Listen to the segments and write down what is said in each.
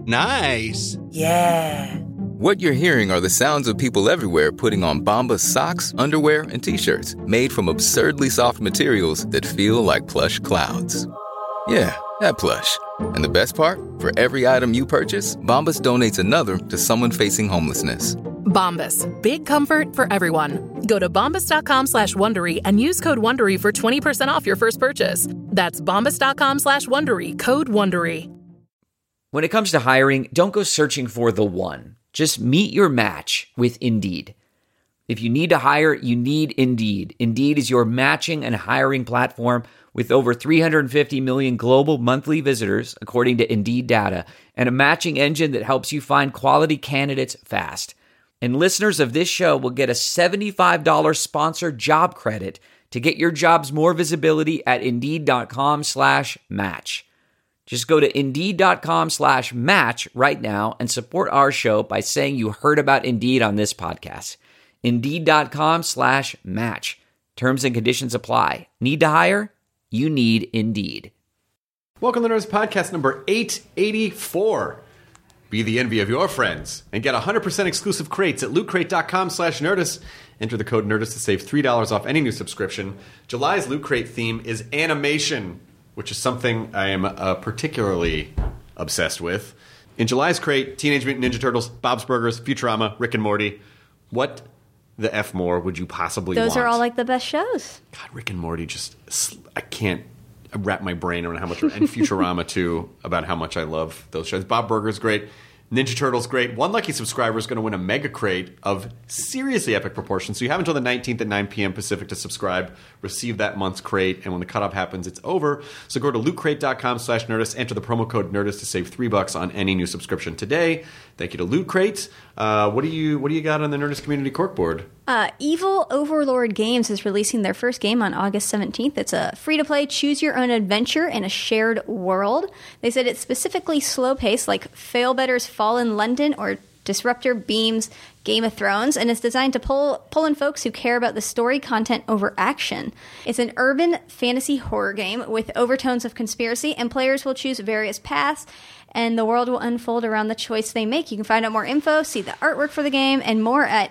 Nice. Yeah. What you're hearing are the sounds of people everywhere putting on Bombas socks, underwear, and T-shirts made from absurdly soft materials that feel like plush clouds. Yeah, that plush. And the best part? For every item you purchase, Bombas donates another to someone facing homelessness. Bombas. Big comfort for everyone. Go to bombas.com/Wondery and use code Wondery for 20% off your first purchase. That's bombas.com/Wondery, code Wondery. When it comes to hiring, don't go searching for the one. Just meet your match with Indeed. If you need to hire, you need Indeed. Indeed is your matching and hiring platform with over 350 million global monthly visitors, according to Indeed data, and a matching engine that helps you find quality candidates fast. And listeners of this show will get a $75 sponsored job credit to get your jobs more visibility at Indeed.com/match. Just go to Indeed.com/match right now and support our show by saying you heard about Indeed on this podcast. Indeed.com/match. Terms and conditions apply. Need to hire? You need Indeed. Welcome to Nerdist Podcast number 884. Be the envy of your friends and get 100% exclusive crates at lootcrate.com/Nerdist. Enter the code Nerdist to save $3 off any new subscription. July's Loot Crate theme is animation, which is something I am particularly obsessed with. In July's crate, Teenage Mutant Ninja Turtles, Bob's Burgers, Futurama, Rick and Morty. What the F more would you possibly want? Those are all like the best shows. God, Rick and Morty I can't wrap my brain around how much, and Futurama too, about how much I love those shows. Bob Burger's great. Ninja Turtles great. One lucky subscriber is going to win a mega crate of seriously epic proportions. So you have until the 19th at 9 p.m. Pacific to subscribe, receive that month's crate, and when the cutoff happens, it's over. So go to lootcrate.com/Nerdist, enter the promo code Nerdist to save $3 on any new subscription today. Thank you to Loot Crate. What do you got on the Nerdist Community Corkboard? Evil Overlord Games is releasing their first game on August 17th. It's a free-to-play, choose-your-own-adventure in a shared world. They said it's specifically slow-paced, like Failbetter's Fallen London or Disruptor Beam's Game of Thrones, and it's designed to pull in folks who care about the story content over action. It's an urban fantasy horror game with overtones of conspiracy, and players will choose various paths, and the world will unfold around the choice they make. You can find out more info, see the artwork for the game, and more at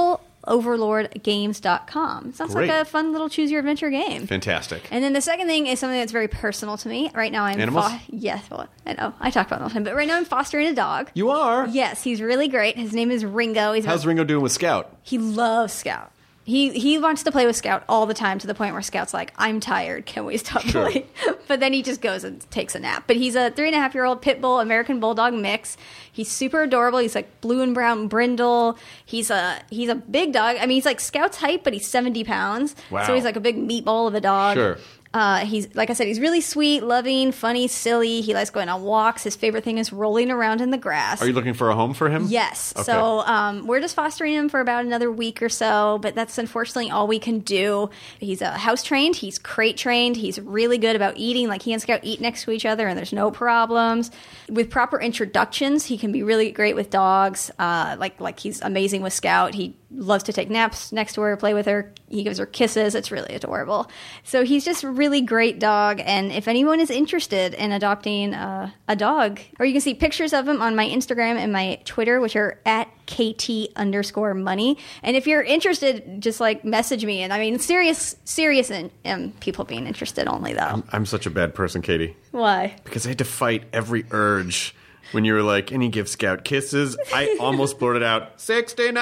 eviloverlordgames.com. Sounds Great. like a fun little choose-your-adventure game. Fantastic. And then the second thing is something that's very personal to me. Right now I'm... Animals? Yes, well, I know. I talk about it all the time. But right now I'm fostering a dog. You are? Yes, he's really great. His name is Ringo. How's Ringo doing with Scout? He loves Scout. He wants to play with Scout all the time, to the point where Scout's like, I'm tired. Can we stop playing? But then he just goes and takes a nap. But he's a 3.5-year-old pit bull American bulldog mix. He's super adorable. He's like blue and brown brindle. He's a big dog. I mean, he's like Scout's height, but he's 70 pounds. Wow. So he's like a big meatball of a dog. Sure. He's, like I said, he's really sweet, loving, funny, silly. He likes going on walks. His favorite thing is rolling around in the grass. Are you looking for a home for him? Yes. Okay. So we're just fostering him for about another week or so, but that's unfortunately all we can do. He's house trained. He's crate trained. He's really good about eating. Like, he and Scout eat next to each other, and there's no problems. With proper introductions, he can be really great with dogs. Like he's amazing with Scout. He loves to take naps next to her, play with her. He gives her kisses. It's really adorable. So he's just a really great dog. And if anyone is interested in adopting a dog, or you can see pictures of him on my Instagram and my Twitter, which are at KT_money. And if you're interested, just like message me. And I mean, serious and people being interested only, though. I'm such a bad person, Katie. Why? Because I had to fight every urge. When you were like, and he gives Scout kisses, I almost blurted out, 69!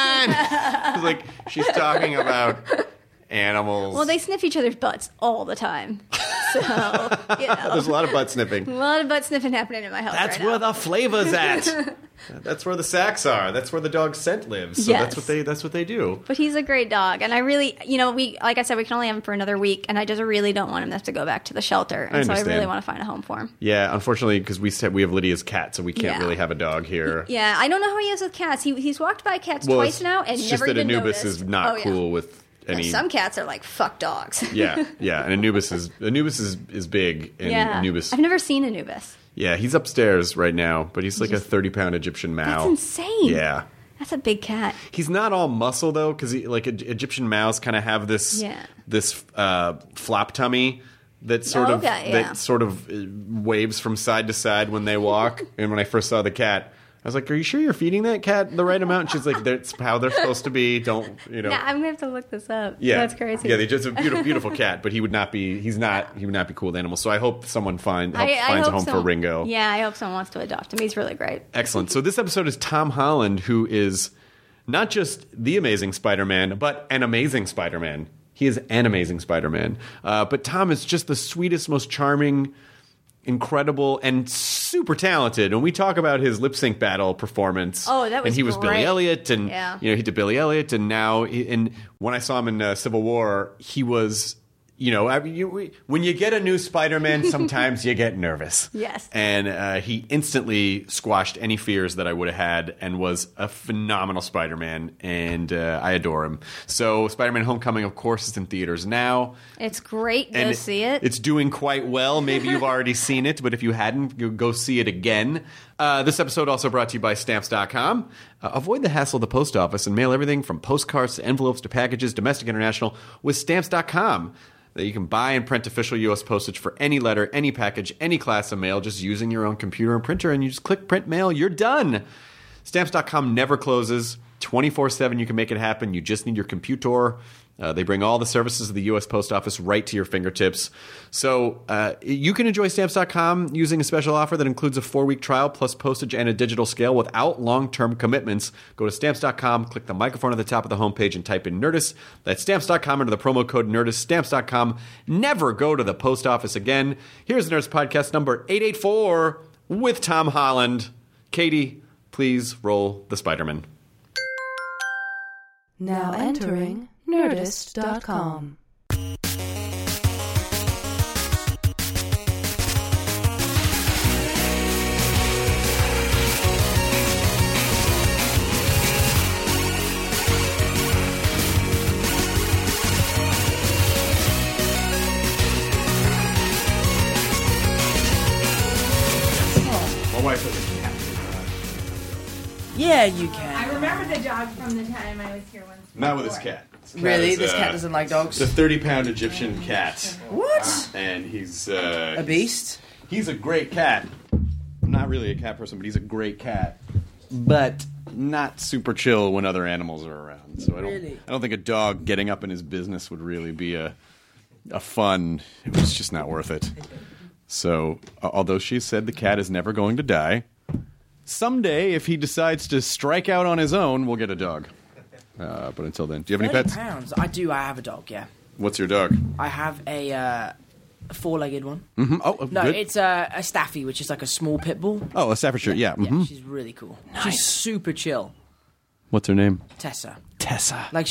Like, she's talking about animals. Well, they sniff each other's butts all the time. So, you know. There's a lot of butt sniffing. A lot of butt sniffing happening in my house That's right where now. the flavor's at. That's where the sacks are. That's where the dog's scent lives. So Yes. that's what they do. But he's a great dog. And I really, like I said, we can only have him for another week. And I just really don't want him to have to go back to the shelter. And so I really want to find a home for him. Yeah, unfortunately, because we have Lydia's cat, so we can't really have a dog here. Yeah, I don't know how he is with cats. He's walked by cats twice now and it's never just that even Anubis noticed. is not cool with any. Some cats are like, fuck dogs. Yeah. And Anubis is big. And Yeah. Anubis. I've never seen Anubis. Yeah, he's upstairs right now, but he's like a 30-pound Egyptian Mao. That's insane. Yeah. That's a big cat. He's not all muscle, though, because like Egyptian Maos kind of have this flop tummy that sort of waves from side to side when they walk. And when I first saw the cat, I was like, "Are you sure you're feeding that cat the right amount?" And she's like, "That's how they're supposed to be. Don't, you know." Yeah, I'm gonna have to look this up. Yeah, That's crazy. Yeah, they're just a beautiful, beautiful cat, but he would not be cool with animals. So I hope someone finds a home for Ringo. Yeah, I hope someone wants to adopt him. He's really great. Excellent. So this episode is Tom Holland, who is not just the Amazing Spider-Man, but an amazing Spider-Man. He is an amazing Spider-Man. But Tom is just the sweetest, most charming, incredible, and super talented. And we talk about his lip sync battle performance. Oh, that was And he was great. Billy Elliot, and he did Billy Elliot, and now and when I saw him in Civil War, he was. When you get a new Spider-Man, sometimes you get nervous. Yes. And he instantly squashed any fears that I would have had and was a phenomenal Spider-Man, and I adore him. So Spider-Man Homecoming, of course, is in theaters now. It's great. And Go see it. It's doing quite well. Maybe you've already seen it, but if you hadn't, go see it again. This episode also brought to you by Stamps.com. Avoid the hassle of the post office and mail everything from postcards to envelopes to packages, domestic, international, with Stamps.com. That you can buy and print official U.S. postage for any letter, any package, any class of mail, just using your own computer and printer, and you just click print mail, you're done. Stamps.com never closes. 24/7 you can make it happen. You just need your computer. They bring all the services of the U.S. Post Office right to your fingertips. So you can enjoy Stamps.com using a special offer that includes a 4-week trial plus postage and a digital scale without long-term commitments. Go to Stamps.com, click the microphone at the top of the homepage, and type in Nerdist. That's Stamps.com under the promo code Nerdist. Stamps.com. Never go to the post office again. Here's the Nerdist Podcast number 884 with Tom Holland. Katie, please roll the Spider-Man. Now entering Nerdist.com. My wife has a cat. Yeah, you can. I remember the dog from the time I was here once. Not with his cat. His cat Really? is, This cat doesn't like dogs? It's a 30-pound Egyptian cat. What? And he's... A beast? He's a great cat. I'm not really a cat person, but he's a great cat. But not super chill when other animals are around. So I don't think a dog getting up in his business would really be a fun... It was just not worth it. So, although she said the cat is never going to die, someday, if he decides to strike out on his own, we'll get a dog. But until then, do you have any pets? £30. I do. I have a dog, yeah. What's your dog? I have a four-legged one. Mm-hmm. Oh, No, good. it's a Staffy, which is like a small pit bull. Oh, a Staffordshire, yeah. Mm-hmm. Yeah, she's really cool. Nice. She's super chill. What's her name? Tessa. Tessa. Like,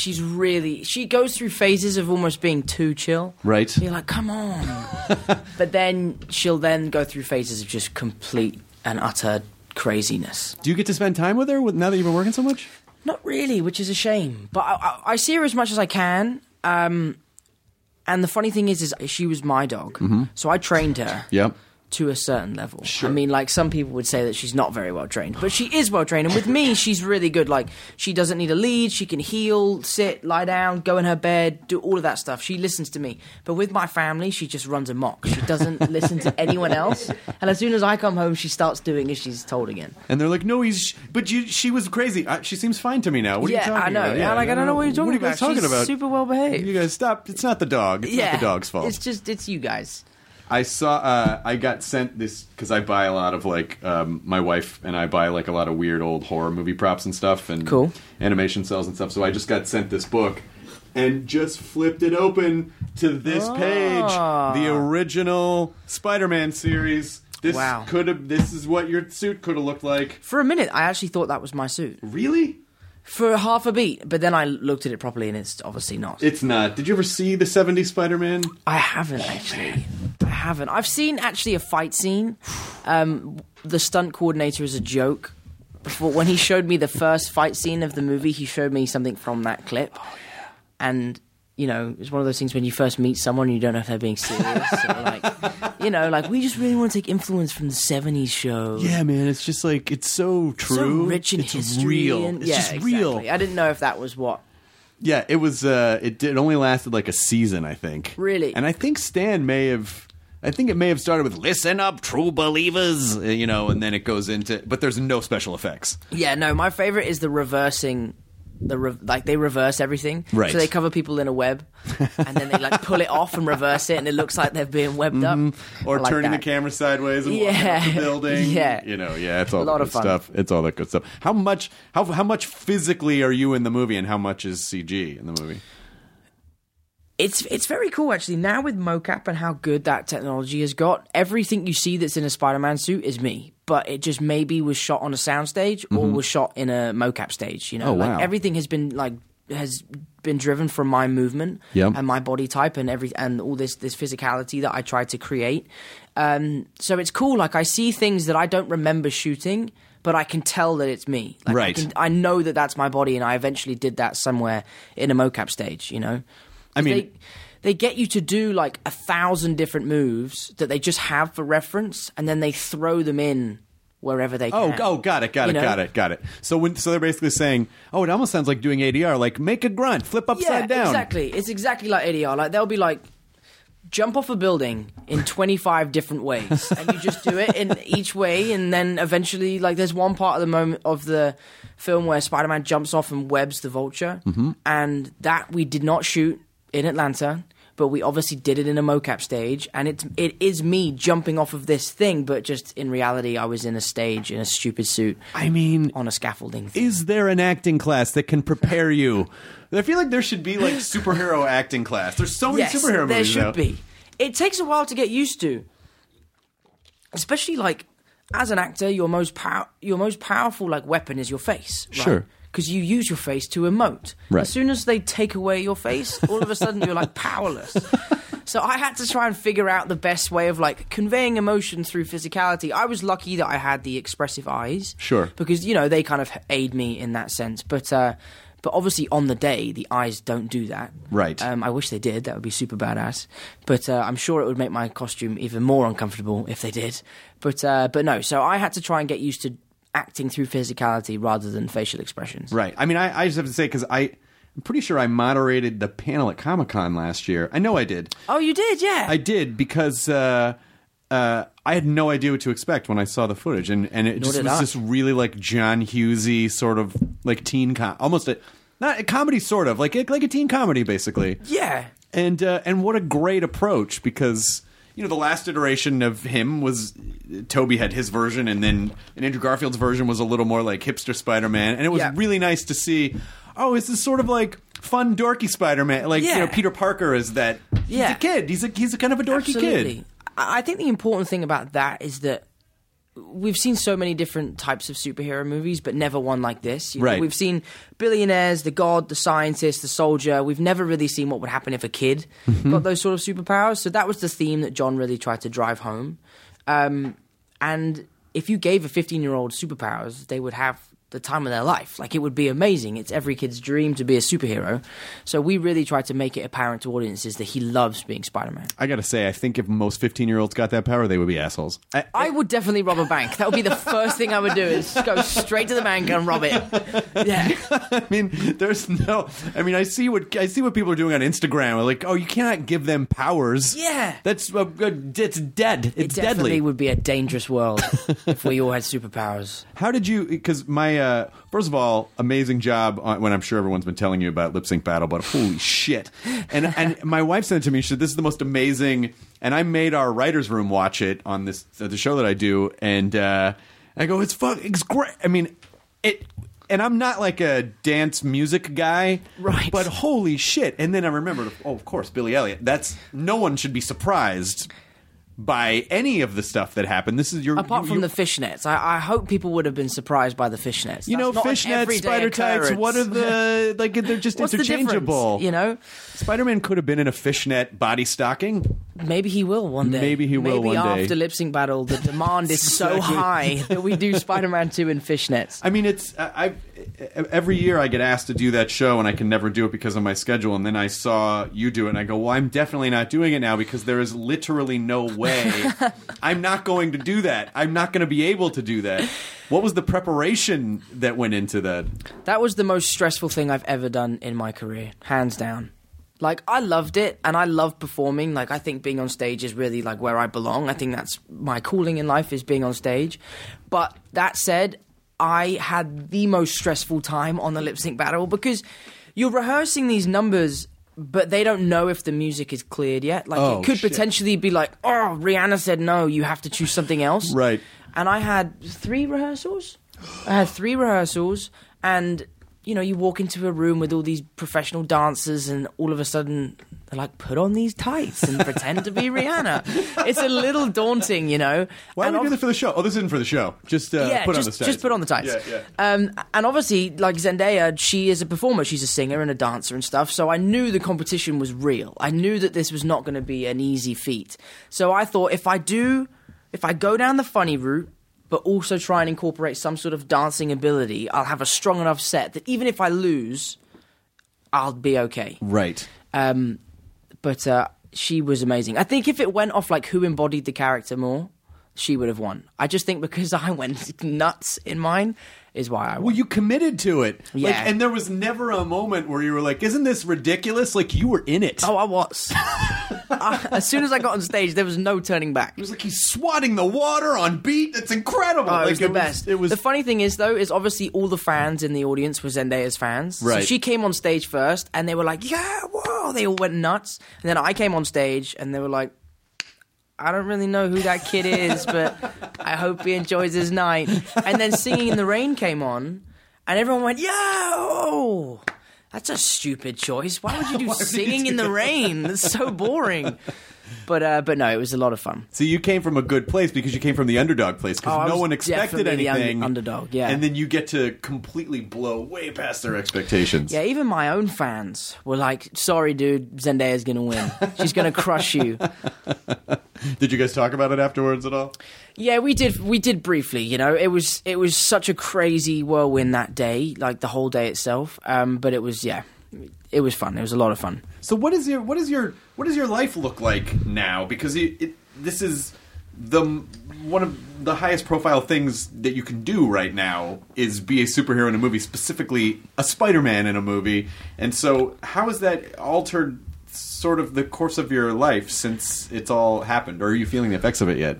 she goes through phases of almost being too chill. Right. You're like, come on. But then she'll then go through phases of just complete and utter craziness. Do you get to spend time with her now that you've been working so much? Not really, which is a shame. But I see her as much as I can. And the funny thing is she was my dog. Mm-hmm. So I trained her. Yep. To a certain level. Sure. I mean, like, some people would say that she's not very well trained, but she is well trained. And with me, she's really good. Like, she doesn't need a lead. She can heel, sit, lie down, go in her bed, do all of that stuff. She listens to me. But with my family, she just runs amok. She doesn't listen to anyone else. And as soon as I come home, she starts doing as she's told again. And they're like, no, she was crazy. She seems fine to me now. What are you talking I know. about? Yeah, like, I don't know what you're talking What are you guys about. talking She's about? super well behaved. You guys stop. It's not the dog. It's not the dog's fault. It's you guys. I saw. I got sent this because I buy a lot of my wife and I buy like a lot of weird old horror movie props and stuff and cool animation cells and stuff. So I just got sent this book and just flipped it open to this page, the original Spider-Man series. This wow. This is what your suit could have looked like. For a minute, I actually thought that was my suit. Really? For half a beat, but then I looked at it properly, and it's obviously not. It's not. Did you ever see the 70s Spider-Man? I haven't, actually. I haven't. I've seen, actually, a fight scene. The stunt coordinator is a joke. When he showed me the first fight scene of the movie, he showed me something from that clip. Oh, yeah. And, you know, it's one of those things when you first meet someone, you don't know if they're being serious. Or we just really want to take influence from the 70s show. Yeah, man, it's just like, it's so true. So rich in history. Real. It's just exactly. real. I didn't know if that was what. Yeah, it was. It only lasted like a season, I think. Really? And I think Stan may have I think it may have started with "Listen up, true believers," and then it goes into. But there's no special effects. Yeah, no, my favorite is the reversing. They reverse everything, right? So they cover people in a web, and then they pull it off and reverse it, and it looks like they're being webbed up, or turning the camera sideways and walking up the building. It's all a lot the good of fun stuff. It's all that good stuff. How much physically are you in the movie, and how much is CG in the movie? It's very cool, actually. Now with mocap and how good that technology has got, everything you see that's in a Spider-Man suit is me. But it just maybe was shot on a soundstage or was shot in a mocap stage. Oh, wow. Everything has been driven from my movement and my body type and all this physicality that I tried to create. So it's cool. I see things that I don't remember shooting, but I can tell that it's me. Right. I know that that's my body, and I eventually did that somewhere in a mocap stage. I mean, they get you to do 1,000 different moves that they just have for reference, and then they throw them in wherever they can. Oh, got it. So they're basically saying, it almost sounds like doing ADR, make a grunt, flip upside down. Exactly. It's exactly like ADR. They'll be jump off a building in 25 different ways, and you just do it in each way, and then eventually, there's one part of the moment of the film where Spider-Man jumps off and webs the Vulture, and that we did not shoot in Atlanta, but we obviously did it in a mocap stage, and it is me jumping off of this thing, but just in reality, I was in a stage in a stupid suit. I mean, on a scaffolding thing. Is there an acting class that can prepare you? I feel like there should be superhero acting class. There's so many superhero movies. There should be. It takes a while to get used to, especially as an actor, your most powerful weapon is your face. Right? Sure. Because you use your face to emote. Right. As soon as they take away your face, all of a sudden you're powerless. So I had to try and figure out the best way of conveying emotion through physicality. I was lucky that I had the expressive eyes. Sure. Because, they kind of aid me in that sense. But obviously on the day, the eyes don't do that. Right. I wish they did. That would be super badass. But I'm sure it would make my costume even more uncomfortable if they did. But no. So I had to try and get used to acting through physicality rather than facial expressions. Right. I mean, I just have to say, because I'm pretty sure I moderated the panel at Comic-Con last year. I know I did. Oh, you did? Yeah. I did, because I had no idea what to expect when I saw the footage. And it just was this really John Hughesy sort of teen almost not a comedy, sort of like a teen comedy, basically. Yeah. And what a great approach, because the last iteration of him was Toby had his version, and Andrew Garfield's version was a little more hipster Spider-Man, and it was really nice to see. Oh, it's this sort of fun, dorky Spider-Man. Peter Parker is that. He's a kid. He's a kind of a dorky kid. I think the important thing about that is that we've seen so many different types of superhero movies, but never one like this. Right. We've seen billionaires, the god, the scientist, the soldier. We've never really seen what would happen if a kid got those sort of superpowers. So that was the theme that John really tried to drive home. And if you gave a 15-year-old superpowers, they would have the time of their life. It would be amazing. It's every kid's dream to be a superhero. So we really tried to make it apparent to audiences that he loves being Spider-Man. I gotta say, I think if most 15-year-olds got that power, they would be assholes. I would definitely rob a bank. That would be the first thing I would do, is go straight to the bank and rob it. Yeah. I mean, I see what people are doing on Instagram. Oh, you cannot give them powers. Yeah. It's dead. It's deadly. It definitely would be a dangerous world if we all had superpowers. How did you, because first of all, amazing job when I'm sure everyone's been telling you about Lip Sync Battle, but holy shit. And my wife sent it to me. She said, this is the most amazing, and I made our writer's room watch it on the show that I do, and I go, it's great. I mean, and I'm not a dance music guy, right? But holy shit. And then I remembered, of course, Billy Elliot. No one should be surprised by any of the stuff that happened. This is apart from the fishnets. I hope people would have been surprised by the fishnets. Fishnets, spider tights. What are the they're just What's interchangeable. The difference, Spider-Man could have been in a fishnet body stocking. Maybe he will one day. Maybe after Lip Sync Battle, the demand is so high that we do Spider-Man 2 in fishnets. I mean, every year I get asked to do that show, and I can never do it because of my schedule. And then I saw you do it, and I go, well, I'm definitely not doing it now because there is literally no way I'm not going to do that. I'm not going to be able to do that. What was the preparation that went into that? That was the most stressful thing I've ever done in my career, hands down. Like, I loved it, and I love performing. Like, I think being on stage is really, like, where I belong. I think that's my calling in life, is being on stage. But that said, I had the most stressful time on the lip sync battle because you're rehearsing these numbers, but they don't know if the music is cleared yet. Like, it could potentially be like, oh, Rihanna said no, you have to choose something else. Right. And I had 3 rehearsals. And, you know, you walk into a room with all these professional dancers and all of a sudden they're like, put on these tights and pretend to be Rihanna. It's a little daunting, you know. Why would we do this for the show? Oh, this isn't for the show. Just put on the tights. Just put on the tights. Yeah. And obviously, like Zendaya, she is a performer. She's a singer and a dancer and stuff. So I knew the competition was real. I knew that this was not going to be an easy feat. So I thought if I go down the funny route, but also try and incorporate some sort of dancing ability, I'll have a strong enough set that even if I lose, I'll be okay. Right. But she was amazing. I think if it went off like who embodied the character more, she would have won. I just think because I went nuts in mine is why I won. Well, you committed to it. Yeah. Like, and there was never a moment where you were like, isn't this ridiculous? Like, you were in it. Oh, I was. As soon as I got on stage, there was no turning back. It was like he's swatting the water on beat. It's incredible. Oh, it like, was the best. It was The funny thing is, though, is obviously all the fans in the audience were Zendaya's fans. Right. So she came on stage first, and they were like, yeah, whoa. They all went nuts. And then I came on stage, and they were like, I don't really know who that kid is, but I hope he enjoys his night. And then Singing in the Rain came on, and everyone went, yo! That's a stupid choice. Why would you do Singing in the Rain? That's so boring. But no, it was a lot of fun. So you came from a good place because you came from the underdog place because no one expected definitely anything. The underdog, yeah. And then you get to completely blow way past their expectations. Yeah, even my own fans were like, sorry, dude, Zendaya's going to win. She's going to crush you. Did you guys talk about it afterwards at all? Yeah, we did briefly, you know. It was such a crazy whirlwind that day, like the whole day itself. But it was fun. It was a lot of fun. So what does your life look like now? Because this is one of the highest profile things that you can do right now is be a superhero in a movie, specifically a Spider-Man in a movie. And so how has that altered sort of the course of your life since it's all happened? Or are you feeling the effects of it yet?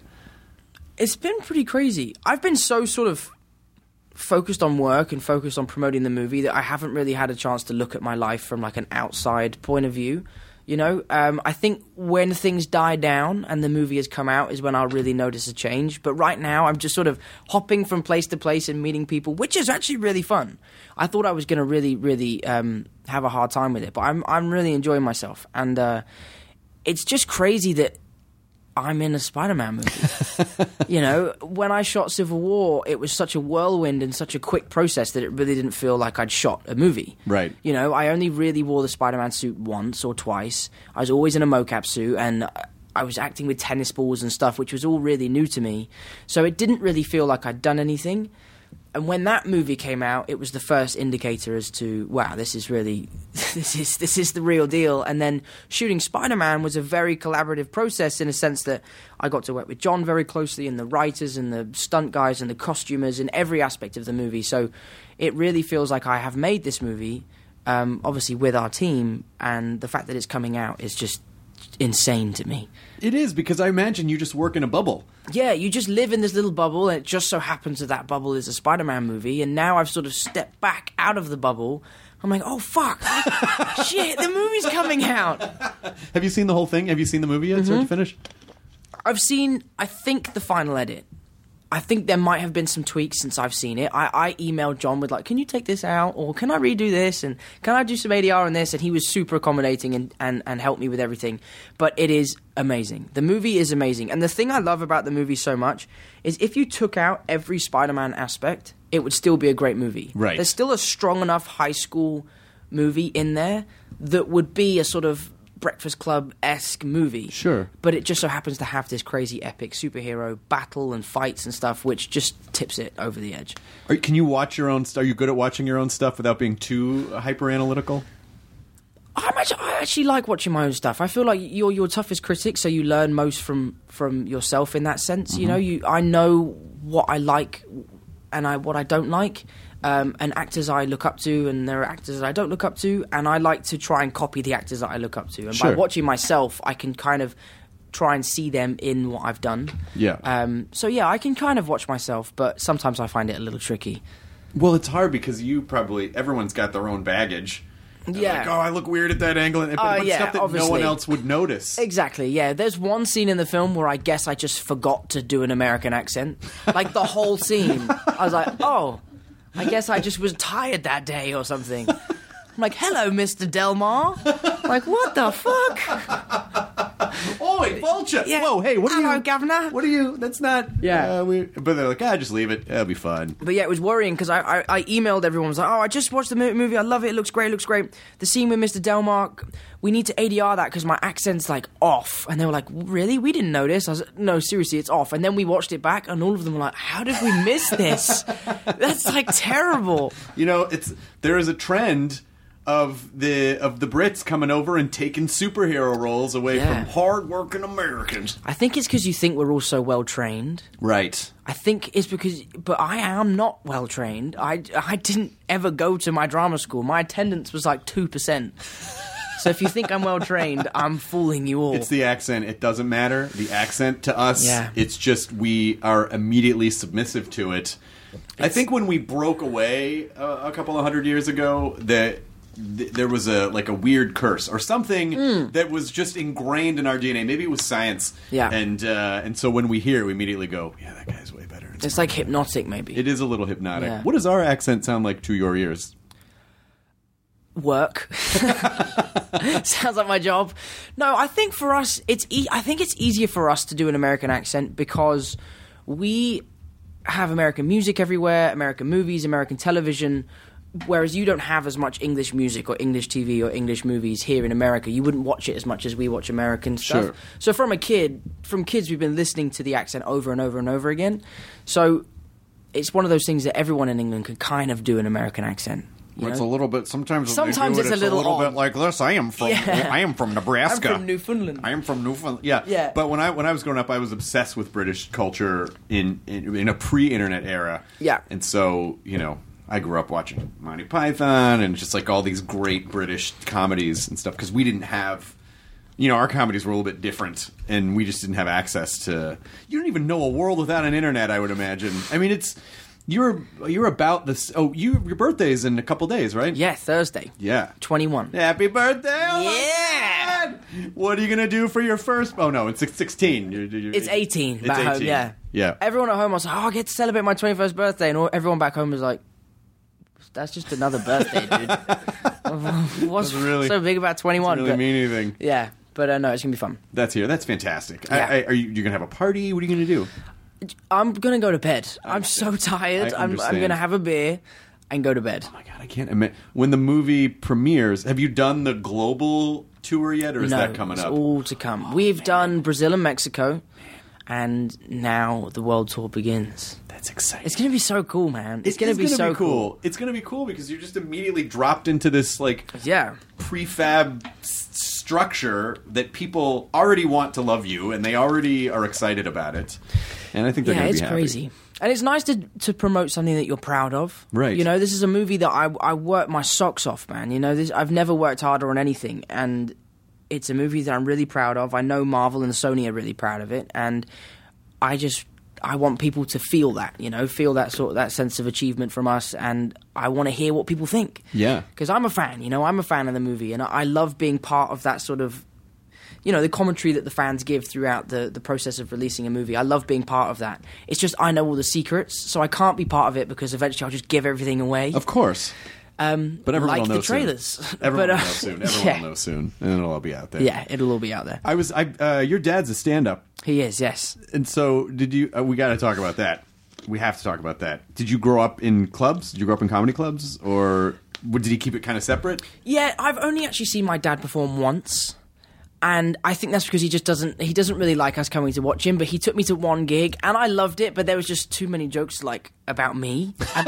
It's been pretty crazy. I've been so sort of focused on work and focused on promoting the movie that I haven't really had a chance to look at my life from like an outside point of view. You know, I think when things die down and the movie has come out is when I'll really notice a change. But right now, I'm just sort of hopping from place to place and meeting people, which is actually really fun. I thought I was going to really, really have a hard time with it, but I'm really enjoying myself. And it's just crazy that I'm in a Spider-Man movie. You know, when I shot Civil War, it was such a whirlwind and such a quick process that it really didn't feel like I'd shot a movie. Right. You know, I only really wore the Spider-Man suit once or twice. I was always in a mocap suit, and I was acting with tennis balls and stuff, which was all really new to me. So it didn't really feel like I'd done anything. And when that movie came out, it was the first indicator as to, wow, this is really, this is the real deal. And then shooting Spider-Man was a very collaborative process in a sense that I got to work with John very closely and the writers and the stunt guys and the costumers in every aspect of the movie. So it really feels like I have made this movie, obviously with our team, and the fact that it's coming out is just insane to me. It is, because I imagine you just work in a bubble. Yeah, you just live in this little bubble, and it just so happens that bubble is a Spider-Man movie, and now I've sort of stepped back out of the bubble. I'm like, oh, fuck. Shit, the movie's coming out. Have you seen the whole thing? Have you seen the movie yet, start to finish? I've seen, I think, the final edit. I think there might have been some tweaks since I've seen it. I emailed John with like, can you take this out? Or can I redo this? And can I do some ADR on this? And he was super accommodating and helped me with everything. But it is amazing. The movie is amazing. And the thing I love about the movie so much is if you took out every Spider-Man aspect, it would still be a great movie. Right. There's still a strong enough high school movie in there that would be a sort of Breakfast Club-esque movie. Sure. But it just so happens to have this crazy epic superhero battle and fights and stuff, which just tips it over the edge. Can you watch your own stuff? Are you good at watching your own stuff without being too hyper-analytical? I actually like watching my own stuff. I feel like you're your toughest critic, so you learn most from yourself in that sense. You know, I know what I like and what I don't like, and actors I look up to, and there are actors that I don't look up to, and I like to try and copy the actors that I look up to. And by watching myself, I can kind of try and see them in what I've done. Yeah. So yeah, I can kind of watch myself, but sometimes I find it a little tricky. Well, it's hard because everyone's got their own baggage. They're like, I look weird at that angle. But stuff that obviously. No one else would notice. Exactly, yeah. There's one scene in the film where I guess I just forgot to do an American accent. Like, the whole scene. I was like, oh, I guess I just was tired that day or something. I'm like, hello, Mr. Delmar. Like, what the fuck? Oi, Vulture! Yeah. Whoa, hey, Hello, Governor. What are you? That's not. Yeah. But they're like, just leave it. It'll be fun. But yeah, it was worrying because I emailed everyone. I was like, I just watched the movie. I love it. It looks great. The scene with Mr. Delmar, we need to ADR that because my accent's like off. And they were like, really? We didn't notice. I was like, no, seriously, it's off. And then we watched it back and all of them were like, how did we miss this? That's like terrible. There is a trend of the Brits coming over and taking superhero roles away from hard-working Americans. I think it's because you think we're all so well-trained. Right. I think it's but I am not well-trained. I didn't ever go to my drama school. My attendance was like 2%. So if you think I'm well-trained, I'm fooling you all. It's the accent. It doesn't matter. The accent to us, it's just we are immediately submissive to it. I think when we broke away a couple of 100 years ago, there was a weird curse or something that was just ingrained in our DNA. Maybe it was science. Yeah. And so when we hear it, we immediately go, yeah, that guy's way better. It's like hypnotic, maybe. It is a little hypnotic. Yeah. What does our accent sound like to your ears? Work. Sounds like my job. No, I think for us, I think it's easier for us to do an American accent because we have American music everywhere, American movies, American television. Whereas you don't have as much English music or English TV or English movies here in America. You wouldn't watch it as much as we watch American stuff. Sure. So from kids, we've been listening to the accent over and over and over again. So it's one of those things that everyone in England can kind of do an American accent. It's a little bit. Sometimes it's a little bit like this. I am from Nebraska. I'm from Newfoundland. I am from Newfoundland. Yeah. But when I was growing up, I was obsessed with British culture in a pre-internet era. Yeah. And so I grew up watching Monty Python and just like all these great British comedies and stuff because we didn't have, our comedies were a little bit different and we just didn't have access to. You don't even know a world without an internet, I would imagine. I mean, you're about this. Oh, your birthday's in a couple days, right? Yeah, Thursday. Yeah, 21. Happy birthday! Yeah. What are you gonna do for your first? Oh no, it's 16. It's 18 back home. Yeah. Everyone at home was like, I get to celebrate my 21st birthday, and everyone back home was like, that's just another birthday, dude. What's so big about 21? Doesn't really mean anything. Yeah, but no, it's gonna be fun. That's fantastic. Yeah. Are you gonna have a party? What are you gonna do? I'm gonna go to bed. I'm so tired. I'm gonna have a beer and go to bed. Oh my god, I can't imagine. When the movie premieres, have you done the global tour yet, or is that coming up? It's all to come. We've done Brazil and Mexico, and now the world tour begins. That's exciting. It's gonna be so cool, man. It's gonna be so cool. It's gonna be cool because you're just immediately dropped into this prefab structure that people already want to love you and they already are excited about it. And I think they're going to be happy. Crazy. And it's nice to promote something that you're proud of. Right. This is a movie that I worked my socks off, man. I've never worked harder on anything. And it's a movie that I'm really proud of. I know Marvel and Sony are really proud of it. And I want people to feel that, feel that sense of achievement from us. And I want to hear what people think. Yeah. Because I'm a fan, I'm a fan of the movie. And I love being part of that sort of, the commentary that the fans give throughout the process of releasing a movie. I love being part of that. It's just I know all the secrets, so I can't be part of it because eventually I'll just give everything away. Of course. But everyone will know the trailers. Soon. Everyone will know soon. Everyone will know soon. And it'll all be out there. Yeah, it'll all be out there. Your dad's a stand-up. He is, yes. And so did you... we got to talk about that. We have to talk about that. Did you grow up in clubs? Did you grow up in comedy clubs? Or did he keep it kind of separate? Yeah, I've only actually seen my dad perform once. And I think that's because he doesn't really like us coming to watch him, but he took me to one gig and I loved it, but there was just too many jokes about me. And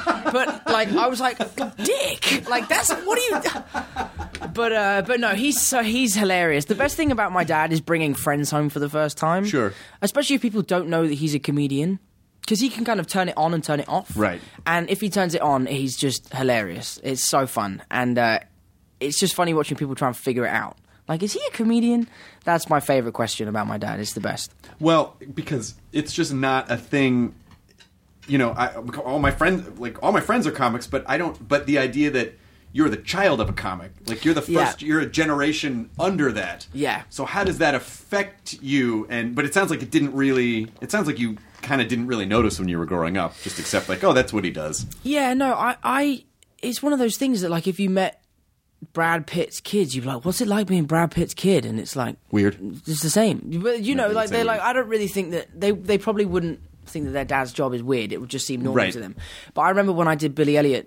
I was like, dick, that's, what are you, but no, he's hilarious. The best thing about my dad is bringing friends home for the first time. Sure. Especially if people don't know that he's a comedian. because he can kind of turn it on and turn it off. Right. And if he turns it on, he's just hilarious. It's so fun. And it's just funny watching people try and figure it out. Like, is he a comedian? That's my favorite question about my dad. It's the best. Well, because it's just not a thing. You know, all my friends are comics, but I don't. But the idea that you're the child of a comic, like you're the first, you're a generation under that. Yeah. So how does that affect you? But it sounds like it didn't really. It sounds like you kind of didn't really notice when you were growing up, just accept like, oh, that's what he does. Yeah, no, I it's one of those things that, like, if you met Brad Pitt's kids, you'd be like, what's it like being Brad Pitt's kid? And it's like, weird. It's the same. But, you know, like, they're like, I don't really think that they probably wouldn't think that their dad's job is weird. It would just seem normal to them. But I remember when I did Billy Elliot,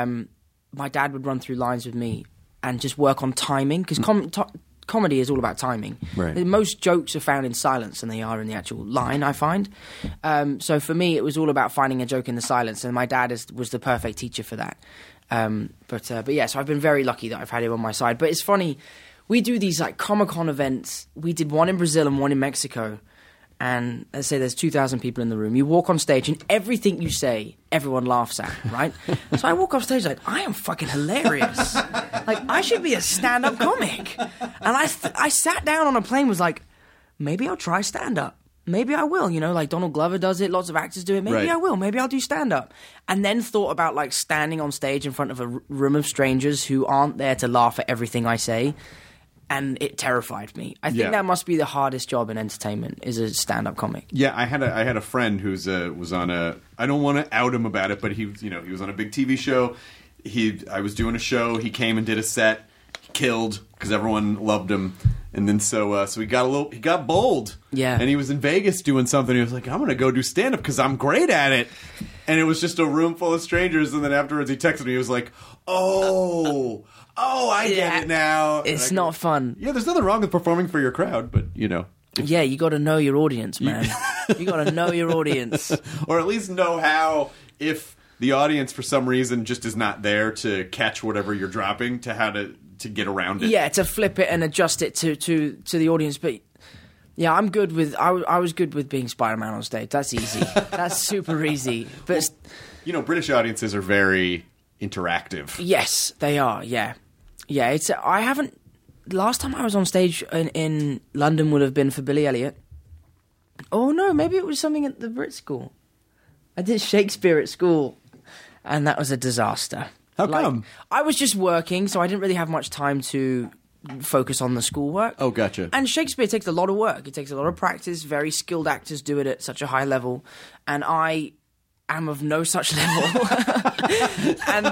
my dad would run through lines with me and just work on timing, because comedy is all about timing. Right. Most jokes are found in silence than they are in the actual line, I find. So for me, it was all about finding a joke in the silence, and my dad was the perfect teacher for that. But yeah, so I've been very lucky that I've had him on my side. But it's funny, we do these like Comic-Con events. We did one in Brazil and one in Mexico. And let's say there's 2,000 people in the room. You walk on stage and everything you say, everyone laughs at, right? So I walk off stage like, I am fucking hilarious. Like, I should be a stand-up comic. And I sat down on a plane, was like, maybe I'll try stand-up. Maybe I will, you know, like Donald Glover does it, lots of actors do it. Maybe I will, maybe I'll do stand-up. And then thought about like standing on stage in front of a room of strangers who aren't there to laugh at everything I say. And it terrified me. I think that must be the hardest job in entertainment, is a stand-up comic. Yeah, I had a friend who's was on a. I don't want to out him about it, but he was on a big TV show. I was doing a show. He came and did a set. He killed because everyone loved him. And then so he got bold. Yeah. And he was in Vegas doing something. He was like, I'm going to go do stand-up because I'm great at it. And it was just a room full of strangers. And then afterwards he texted me. He was like, I get it now. It's not fun. Yeah, there's nothing wrong with performing for your crowd, but, you know. Yeah, you got to know your audience, man. You got to know your audience. Or at least know how, if the audience for some reason just is not there to catch whatever you're dropping, to how to get around it. Yeah, to flip it and adjust it to the audience. But yeah, I'm good with. I was good with being Spider-Man on stage. That's easy. That's super easy. But you know, British audiences are very interactive. Yes, they are. Yeah. It's. I haven't. Last time I was on stage in London would have been for Billy Elliot. Oh no, maybe it was something at the Brit School. I did Shakespeare at school, and that was a disaster. How come? I was just working, so I didn't really have much time to focus on the schoolwork. Oh, gotcha. And Shakespeare takes a lot of work. It takes a lot of practice. Very skilled actors do it at such a high level, and I am of no such level. And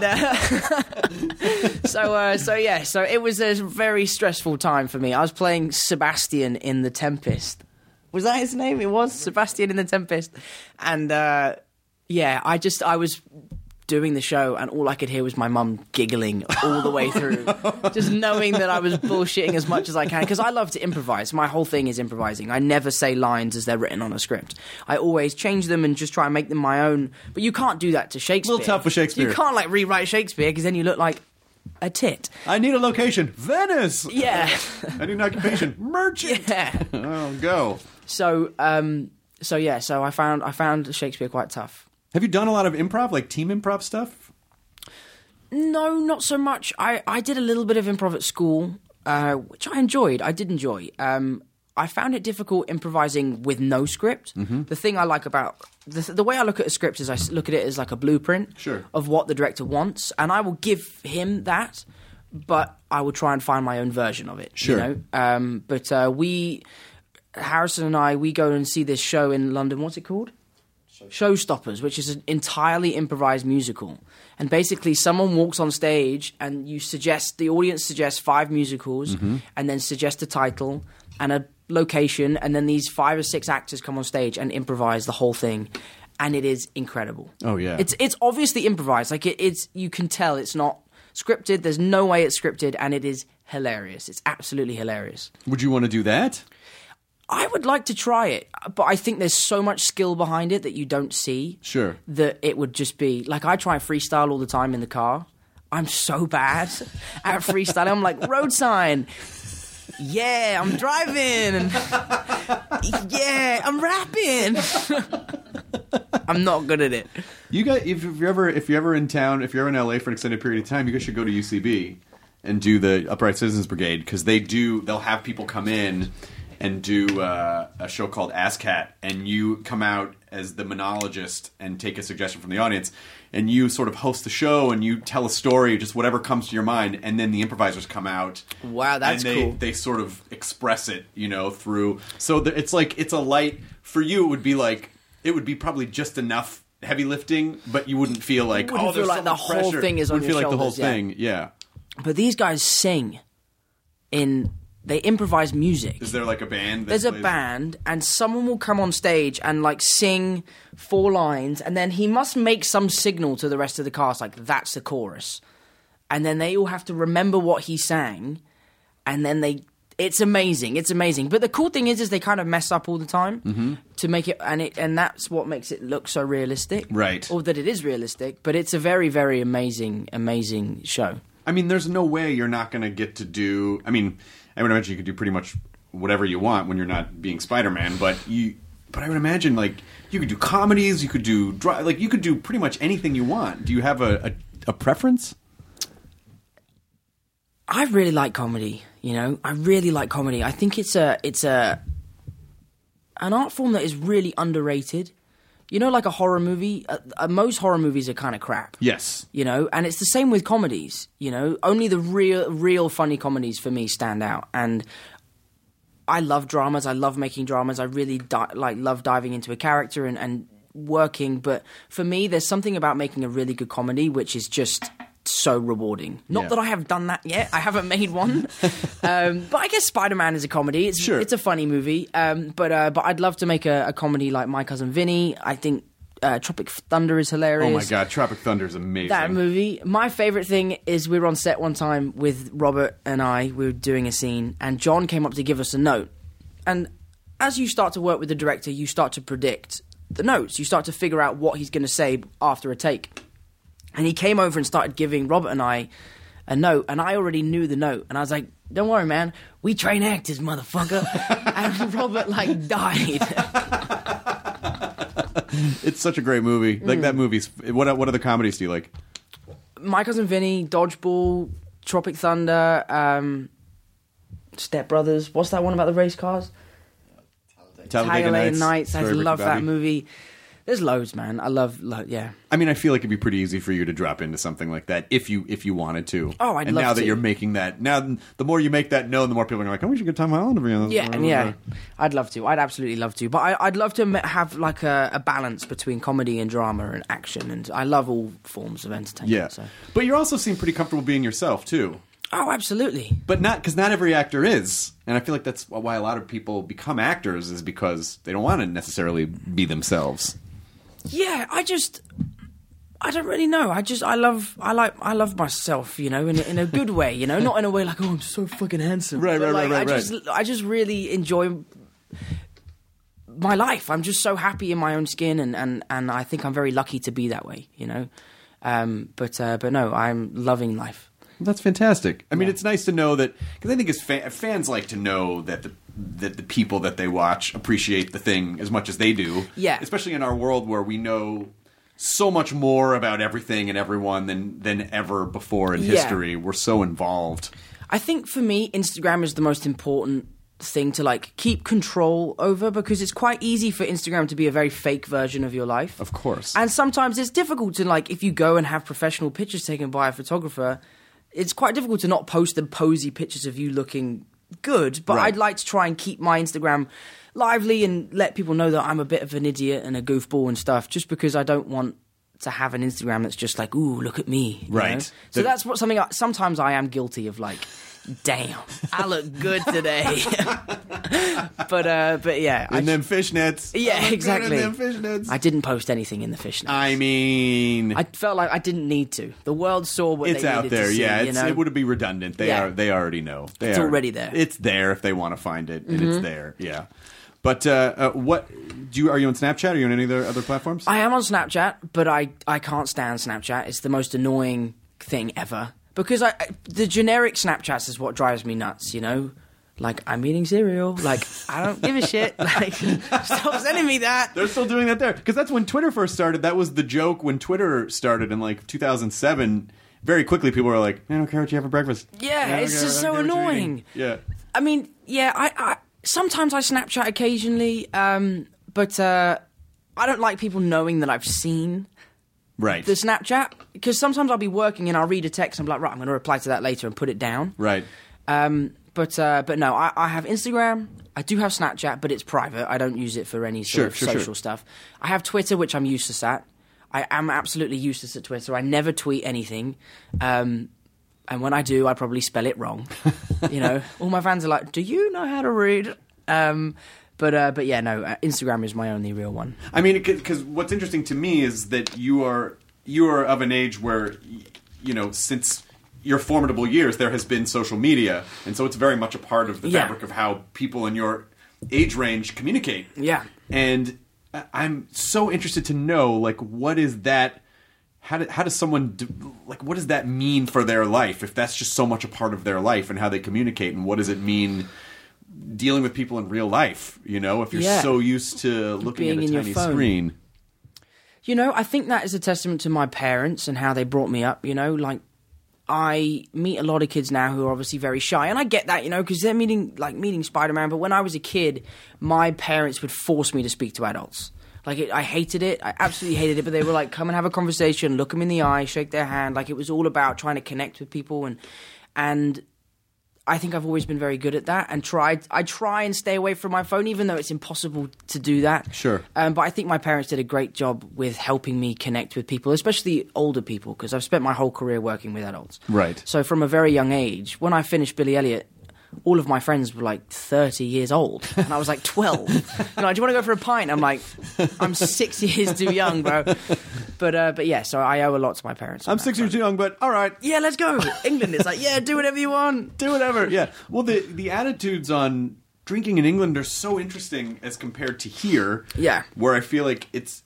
so it was a very stressful time for me. I was playing Sebastian in The Tempest. Was that his name? It was Sebastian in The Tempest. And I was doing the show, and all I could hear was my mum giggling all the way through, just knowing that I was bullshitting as much as I can, because I love to improvise. My whole thing is improvising. I never say lines as they're written on a script. I always change them and just try and make them my own. But you can't do that to Shakespeare. A little tough with Shakespeare. You can't rewrite Shakespeare, because then you look like a tit. I need a location. Venice. Yeah. I need an occupation. Merchant. Yeah. Oh, go. So I found Shakespeare quite tough. Have you done a lot of improv, like team improv stuff? No, not so much. I did a little bit of improv at school, which I enjoyed. I did enjoy. I found it difficult improvising with no script. Mm-hmm. The thing I like about the way I look at a script is I look at it as like a blueprint of what the director wants, and I will give him that, but I will try and find my own version of it. Sure. You know? Harrison and I, we go and see this show in London. What's it called? Showstoppers, which is an entirely improvised musical. And basically someone walks on stage and the audience suggests 5 musicals, and then suggest a title and a location, and then these 5 or 6 actors come on stage and improvise the whole thing. And it is incredible. Oh yeah. It's obviously improvised. Like it's you can tell it's not scripted. There's no way it's scripted, and it is hilarious. It's absolutely hilarious. Would you want to do that? I would like to try it, but I think there's so much skill behind it that you don't see. Sure. That it would just be... Like, I try freestyle all the time in the car. I'm so bad at freestyling. I'm like, road sign. Yeah, I'm driving. And yeah, I'm rapping. I'm not good at it. You guys, if you're ever in town, if you're in LA for an extended period of time, you guys should go to UCB and do the Upright Citizens Brigade, because they'll have people come in and do a show called ASCAT, and you come out as the monologist and take a suggestion from the audience, and you sort of host the show and you tell a story, just whatever comes to your mind, and then the improvisers come out. Wow, that's and cool. They sort of express it, through. So it's like, it's a light, for you it would be probably just enough heavy lifting, but you wouldn't feel like, Wouldn't feel there's like so the much whole pressure. thing is on Wouldn't your feel like the whole shoulders, yeah. thing, yeah. But these guys sing they improvise music. Is there like a band? There's a band, and someone will come on stage and like sing 4 lines, and then he must make some signal to the rest of the cast, like that's the chorus, and then they all have to remember what he sang, and then it's amazing. It's amazing. But the cool thing is they kind of mess up all the time to make it, and that's what makes it look so realistic, right? Or that it is realistic. But it's a very, very amazing show. I mean, there's no way you're not going to get to do. I mean, I would imagine you could do pretty much whatever you want when you're not being Spider-Man, but I would imagine like you could do comedies, you could do you could do pretty much anything you want. Do you have a preference? I really like comedy. I really like comedy. I think it's an art form that is really underrated. Like a horror movie, most horror movies are kind of crap. Yes. And it's the same with comedies. Only the real funny comedies for me stand out. And I love dramas. I love making dramas. I really love diving into a character and working. But for me, there's something about making a really good comedy which is just so rewarding. Not that I have done that yet. I haven't made one. But I guess Spider-Man is a comedy. It's a funny movie. But I'd love to make a comedy like My Cousin Vinny. I think Tropic Thunder is hilarious. Oh my God, Tropic Thunder is amazing. That movie. My favorite thing is we were on set one time with Robert and I. We were doing a scene, and John came up to give us a note. And as you start to work with the director, you start to predict the notes. You start to figure out what he's going to say after a take. And he came over and started giving Robert and I a note, and I already knew the note. And I was like, don't worry, man. We train actors, motherfucker. And Robert, died. It's such a great movie. Like, that movie's... What other comedies do you like? My Cousin Vinny, Dodgeball, Tropic Thunder, Step Brothers. What's that one about the race cars? Talladega Nights. I love that movie. There's loads, man. I love, yeah. I mean, I feel like it'd be pretty easy for you to drop into something like that if you wanted to. Oh, I'd love to. And now that you're making that, the more you make that known, the more people are like, oh, we should get Tom Holland over here. Yeah. I'd love to. I'd absolutely love to. But I'd love to have like a balance between comedy and drama and action. And I love all forms of entertainment. Yeah. So. But you also seem pretty comfortable being yourself, too. Oh, absolutely. But because not every actor is. And I feel like that's why a lot of people become actors, is because they don't want to necessarily be themselves. Yeah, I don't really know. I love myself, in a good way, not in a way like, oh, I'm so fucking handsome. Right. I just really enjoy my life. I'm just so happy in my own skin, and I think I'm very lucky to be that way, But no, I'm loving life. That's fantastic. I mean, it's nice to know that, because I think as fans like to know that the people that they watch appreciate the thing as much as they do. Yeah. Especially in our world where we know so much more about everything and everyone than ever before in history. We're so involved. I think for me, Instagram is the most important thing to keep control over, because it's quite easy for Instagram to be a very fake version of your life. Of course. And sometimes it's difficult to if you go and have professional pictures taken by a photographer, it's quite difficult to not post the posy pictures of you looking good, but I'd like to try and keep my Instagram lively and let people know that I'm a bit of an idiot and a goofball and stuff, just because I don't want to have an Instagram that's just like, ooh, look at me. Right. So that's something sometimes I am guilty of, damn, I look good today. but yeah. In them fishnets. Yeah, exactly. In them fishnets. I didn't post anything in the fishnets. I mean, I felt like I didn't need to. The world saw what it's they out needed there. to see, Yeah, it would be redundant. They already know. It's already there. It's there if they want to find it, and it's there. Yeah. But what are you on Snapchat? Are you on any other platforms? I am on Snapchat, but I can't stand Snapchat. It's the most annoying thing ever. Because the generic Snapchats is what drives me nuts, Like, I'm eating cereal. Like, I don't give a shit. Like, stop sending me that. They're still doing that there. Because that's when Twitter first started. That was the joke when Twitter started in like 2007. Very quickly, people were like, I don't care what you have for breakfast. Yeah, it's just so annoying. Yeah. I mean, yeah, I sometimes I Snapchat occasionally, but I don't like people knowing that I've seen Right. the Snapchat. Because sometimes I'll be working and I'll read a text and I'm like, right, I'm going to reply to that later and put it down. Right. But no, I have Instagram. I do have Snapchat, but it's private. I don't use it for any sort of social stuff. I have Twitter, which I'm useless at. I am absolutely useless at Twitter. I never tweet anything. And when I do, I probably spell it wrong. You know, all my fans are like, do you know how to read? But yeah, no, Instagram is my only real one. I mean, because what's interesting to me is that you are of an age where, you know, since your formidable years, there has been social media. And so it's very much a part of the fabric of how people in your age range communicate. Yeah. And I'm so interested to know, like, what is that? How does someone what does that mean for their life if that's just so much a part of their life and how they communicate, and what does it mean dealing with people in real life? You know, if you're so used to looking Being at a in your tiny phone. screen. You know, I think that is a testament to my parents and how they brought me up. You know, like, I meet a lot of kids now who are obviously very shy, and I get that, you know, because they're meeting Spider-Man. But when I was a kid, my parents would force me to speak to adults. Like, I hated it. I absolutely hated it. But they were like, come and have a conversation, look them in the eye, shake their hand. Like, it was all about trying to connect with people. And I think I've always been very good at that. And I try and stay away from my phone, even though it's impossible to do that. Sure. But I think my parents did a great job with helping me connect with people, especially older people, because I've spent my whole career working with adults. Right. So from a very young age, when I finished Billy Elliot, all of my friends were like 30 years old, and I was like 12. You know, do you want to go for a pint? I'm like, I'm 6 years too young, bro. But yeah, so I owe a lot to my parents. I'm 6 years too young, but all right. Yeah, let's go. England is like, yeah, do whatever you want. Do whatever. Yeah. Well, the attitudes on drinking in England are so interesting as compared to here. Yeah. Where I feel like it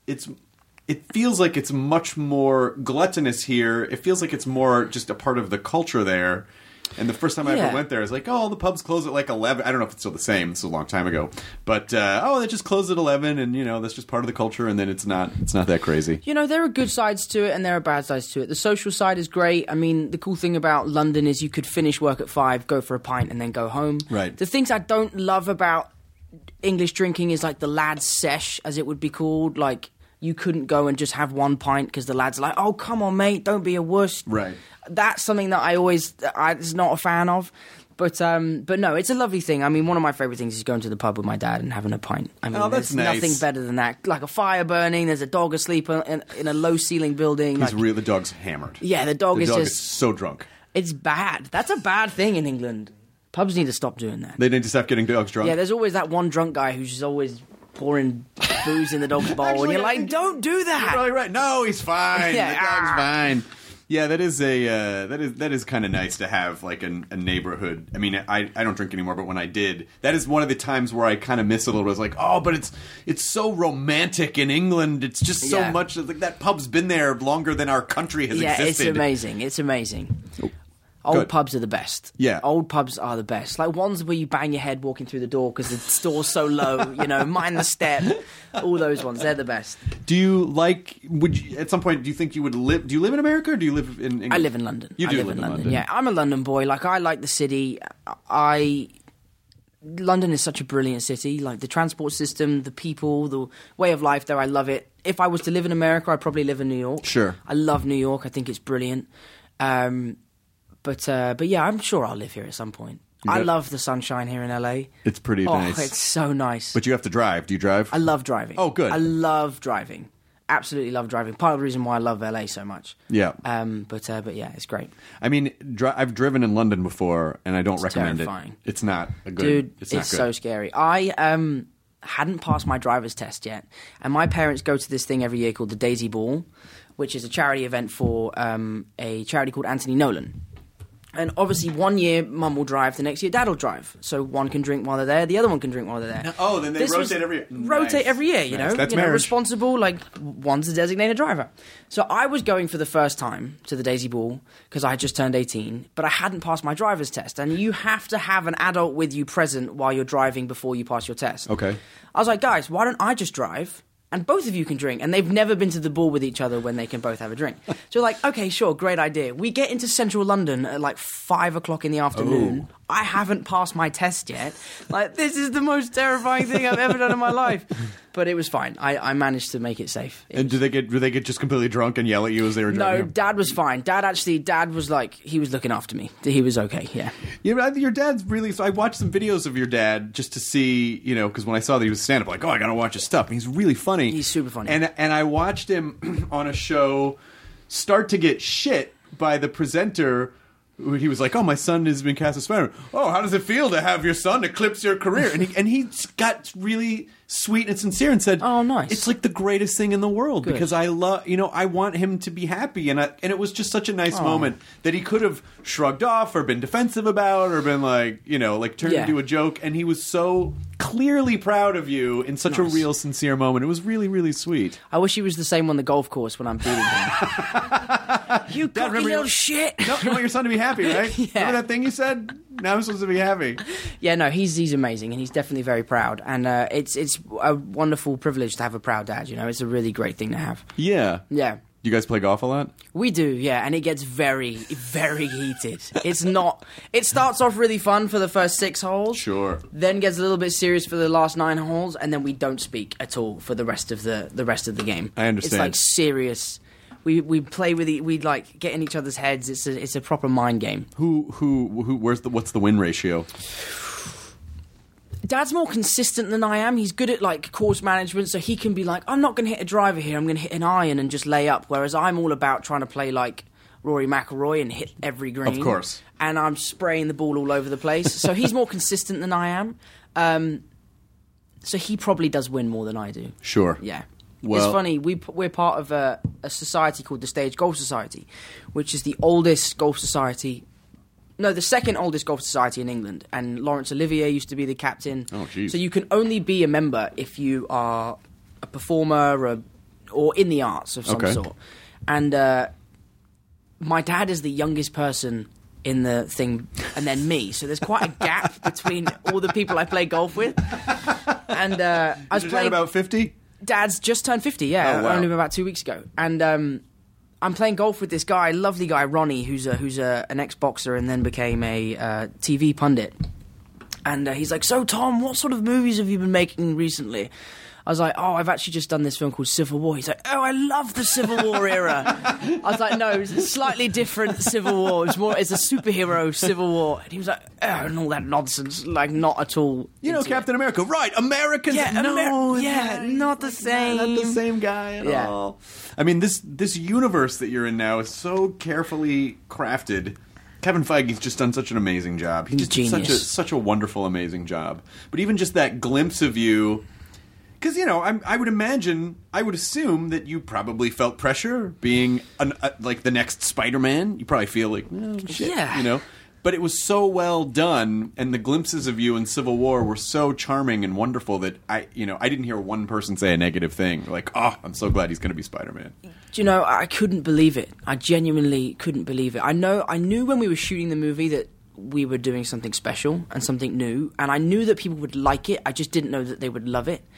feels like it's much more gluttonous here. It feels like it's more just a part of the culture there. And the first time I ever went there, I was like, oh, the pubs close at like 11. I don't know if it's still the same. It's a long time ago. But, they just close at 11, and, you know, that's just part of the culture, and then it's not that crazy. You know, there are good sides to it, and there are bad sides to it. The social side is great. I mean, the cool thing about London is you could finish work at 5, go for a pint, and then go home. Right. The things I don't love about English drinking is, like, the lads' sesh, as it would be called. Like, you couldn't go and just have one pint because the lads are like, oh, come on, mate, don't be a wuss. Right. That's something that I was not a fan of. But no, it's a lovely thing. I mean, one of my favourite things is going to the pub with my dad and having a pint. I mean, that's there's nice. nothing better than that. Like a fire burning, there's a dog asleep in a low-ceiling building. The dog's hammered. Yeah, the dog is so drunk. It's bad. That's a bad thing in England. Pubs need to stop doing that. They need to stop getting dogs drunk. Yeah, there's always that one drunk guy who's just always pouring booze in the dog's bowl, Actually, and you're like, don't do that. You're probably right. No, he's fine. Yeah. The dog's fine. Yeah, that is kind of nice to have, like, a neighborhood. I mean, I don't drink anymore, but when I did, that is one of the times where I kind of miss a little bit. I was like, oh, but it's so romantic in England. It's just so much. Like, that pub's been there longer than our country has existed. Yeah, it's amazing. It's amazing. Oh. Old Good. pubs are the best. Yeah. Old pubs are the best. Like ones where you bang your head walking through the door because the store's so low, you know, mind the step. All those ones, they're the best. Do you at some point, do you think you would live, do you live in America or do you live in England? I live in London. You do live in London. Yeah, I'm a London boy. Like, I like the city. London is such a brilliant city. Like, the transport system, the people, the way of life there, I love it. If I was to live in America, I'd probably live in New York. Sure. I love New York. I think it's brilliant. But yeah, I'm sure I'll live here at some point. I love the sunshine here in LA. It's pretty nice. Oh, it's so nice. But you have to drive. Do you drive? I love driving. Oh, good. I love driving. Absolutely love driving. Part of the reason why I love LA so much. Yeah. But yeah, it's great. I mean, I've driven in London before, and I don't recommend terrifying. it. It's not a good. Dude, it's not good. so scary. I hadn't passed my driver's test yet, and my parents go to this thing every year called the Daisy Ball, which is a charity event for a charity called Anthony Nolan. And obviously, one year Mum will drive, the next year Dad will drive. So one can drink while they're there, the other one can drink while they're there. Oh, then they rotate every year. Rotate every year, you know. That's you know, marriage. responsible, like one's a designated driver. So I was going for the first time to the Daisy Ball because I had just turned 18, but I hadn't passed my driver's test. And you have to have an adult with you present while you're driving before you pass your test. Okay. I was like, guys, why don't I just drive? And both of you can drink. And they've never been to the ball with each other when they can both have a drink. So like, okay, sure, great idea. We get into central London at like 5 o'clock in the afternoon. Oh. I haven't passed my test yet. Like, this is the most terrifying thing I've ever done in my life. But it was fine. I managed to make it safe. And do they get just completely drunk and yell at you as they were driving? No, Dad was fine. Dad was like, he was looking after me. He was okay, yeah. Yeah, your dad's really... So I watched some videos of your dad just to see, you know, because when I saw that he was stand-up, like, oh, I got to watch his stuff. And he's really funny. He's super funny. And I watched him on a show start to get shit by the presenter. He was like, oh, my son has been cast as Spider-Man. Oh, how does it feel to have your son eclipse your career? And he got really sweet and sincere and said, oh, nice. It's like the greatest thing in the world. Good. Because I love, you know, I want him to be happy. And it was just such a nice moment that he could have shrugged off or been defensive about or been like, you know, like turned into a joke. And he was so clearly proud of you in such a real, sincere moment. It was really, really sweet. I wish he was the same on the golf course when I'm beating him. You cocky little shit. No, you want your son to be happy, right? Yeah. Remember that thing you said? Now I'm supposed to be happy. Yeah, no, he's amazing, and he's definitely very proud. And it's a wonderful privilege to have a proud dad, you know? It's a really great thing to have. Yeah. Yeah. You guys play golf a lot? We do, yeah, and it gets very, very heated. It's not... It starts off really fun for the first 6 holes. Sure. Then gets a little bit serious for the last 9 holes, and then we don't speak at all for the rest of the game. I understand. It's like serious... We play with we like get in each other's heads. It's a proper mind game. What's the win ratio? Dad's more consistent than I am. He's good at like course management, so he can be like, I'm not going to hit a driver here. I'm going to hit an iron and just lay up. Whereas I'm all about trying to play like Rory McIlroy and hit every green. Of course. And I'm spraying the ball all over the place. So he's more consistent than I am. So he probably does win more than I do. Sure. Yeah. Well, it's funny, we're part of a society called the Stage Golf Society, which is the oldest golf society... No, the second oldest golf society in England. And Laurence Olivier used to be the captain. Oh, jeez. So you can only be a member if you are a performer or in the arts of some sort. And my dad is the youngest person in the thing, and then me. So there's quite a gap between all the people I play golf with. And I was playing... about 50? Dad's just turned 50, yeah, Oh, wow. only about 2 weeks ago. And I'm playing golf with this guy, lovely guy, Ronnie, who's an ex-boxer and then became a TV pundit. And he's like, so Tom, what sort of movies have you been making recently? I was like, oh, I've actually just done this film called Civil War. He's like, oh, I love the Civil War era. I was like, no, it's a slightly different Civil War. It's a superhero Civil War. And he was like, oh, and all that nonsense. Like, not at all. You know Captain America, right? Americans. Yeah, not the same. Not the same guy at all. I mean, this universe that you're in now is so carefully crafted. Kevin Feige's just done such an amazing job. He just did such a wonderful, amazing job. But even just that glimpse of you... Because, you know, I would assume that you probably felt pressure being like the next Spider-Man. You probably feel like, oh, shit, you know. But it was so well done, and the glimpses of you in Civil War were so charming and wonderful that I didn't hear one person say a negative thing. Like, oh, I'm so glad he's going to be Spider-Man. Do you know, I couldn't believe it. I genuinely couldn't believe it. I knew when we were shooting the movie that we were doing something special and something new, and I knew that people would like it. I just didn't know that they would love it.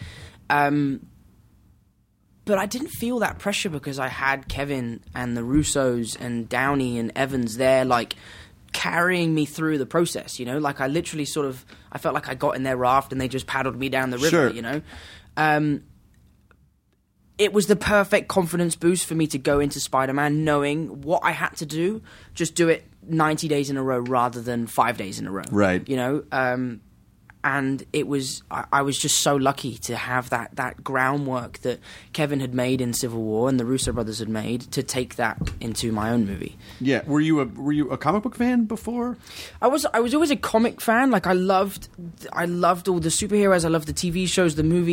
But I didn't feel that pressure because I had Kevin and the Russos and Downey and Evans there, like, carrying me through the process, you know? Like, I literally I felt like I got in their raft and they just paddled me down the river, you know? It was the perfect confidence boost for me to go into Spider-Man knowing what I had to do, just do it 90 days in a row rather than 5 days in a row. Right. You know? And it was, I was just so lucky to have that groundwork that Kevin had made in Civil War and the Russo brothers had made to take that into my own movie. Yeah, were you a comic book fan before? I was always a comic fan. Like I loved all the superheroes. I loved the TV shows, the movies.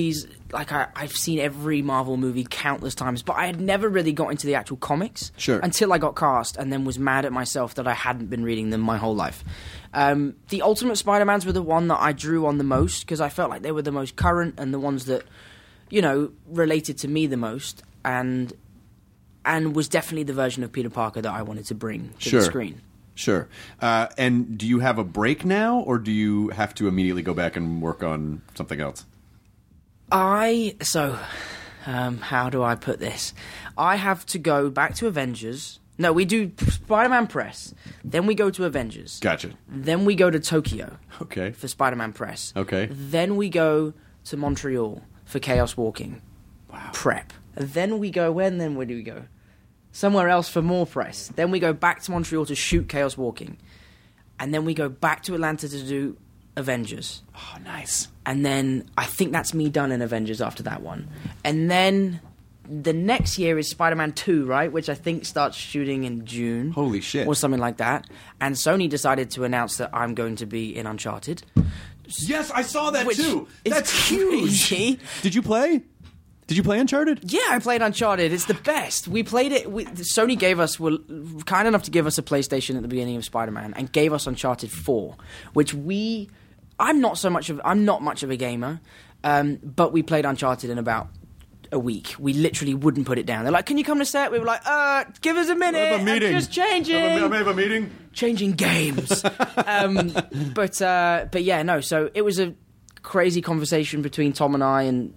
like I've seen every Marvel movie countless times, but I had never really got into the actual comics until I got cast, and then was mad at myself that I hadn't been reading them my whole life. The Ultimate Spider-Mans were the one that I drew on the most because I felt like they were the most current and the ones that, you know, related to me the most, and was definitely the version of Peter Parker that I wanted to bring to the screen. Sure. And do you have a break now, or do you have to immediately go back and work on something else? how do I put this? I have to go back to Avengers. No, we do Spider-Man Press. Then we go to Avengers. Gotcha. Then we go to Tokyo. Okay. For Spider-Man Press. Okay. Then we go to Montreal for Chaos Walking. Wow. Prep. Then we go, where do we go? Somewhere else for more press. Then we go back to Montreal to shoot Chaos Walking. And then we go back to Atlanta to do Avengers. Oh, nice. And then I think that's me done in Avengers after that one. And then the next year is Spider-Man 2, right? Which I think starts shooting in June. Holy shit. Or something like that. And Sony decided to announce that I'm going to be in Uncharted. Yes, I saw that too. Is That's crazy. huge. Did you play? Did you play Uncharted? Yeah, I played Uncharted. It's the best. We played it. Sony were kind enough to give us a PlayStation at the beginning of Spider-Man and gave us Uncharted 4, which I'm not much of a gamer, but we played Uncharted in about a week. We literally wouldn't put it down. They're like, "Can you come to set?" We were like, give us a minute. I have a meeting. I'm just changing. I have a meeting. Changing games. But yeah, no. So it was a crazy conversation between Tom and I, and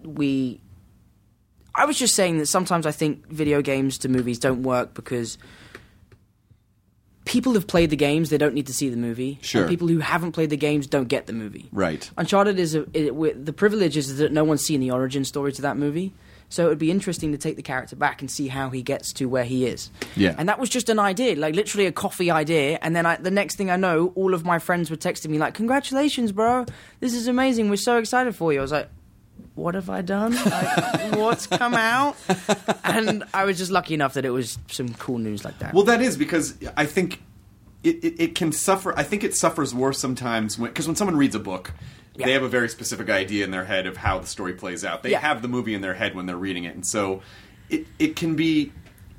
I was just saying that sometimes I think video games to movies don't work because people have played the games, they don't need to see the movie. Sure. And people who haven't played the games don't get the movie. Right. Uncharted the privilege is that no one's seen the origin story to that movie. So it would be interesting to take the character back and see how he gets to where he is. Yeah. And that was just an idea, like literally a coffee idea. And then the next thing I know, all of my friends were texting me like, "Congratulations, bro. This is amazing. We're so excited for you." I was like, what have I done? Like, what's come out? And I was just lucky enough that it was some cool news like that. Well, that is because I think it can suffer. I think it suffers worse sometimes because when someone reads a book, they have a very specific idea in their head of how the story plays out. They have the movie in their head when they're reading it, and so it can be,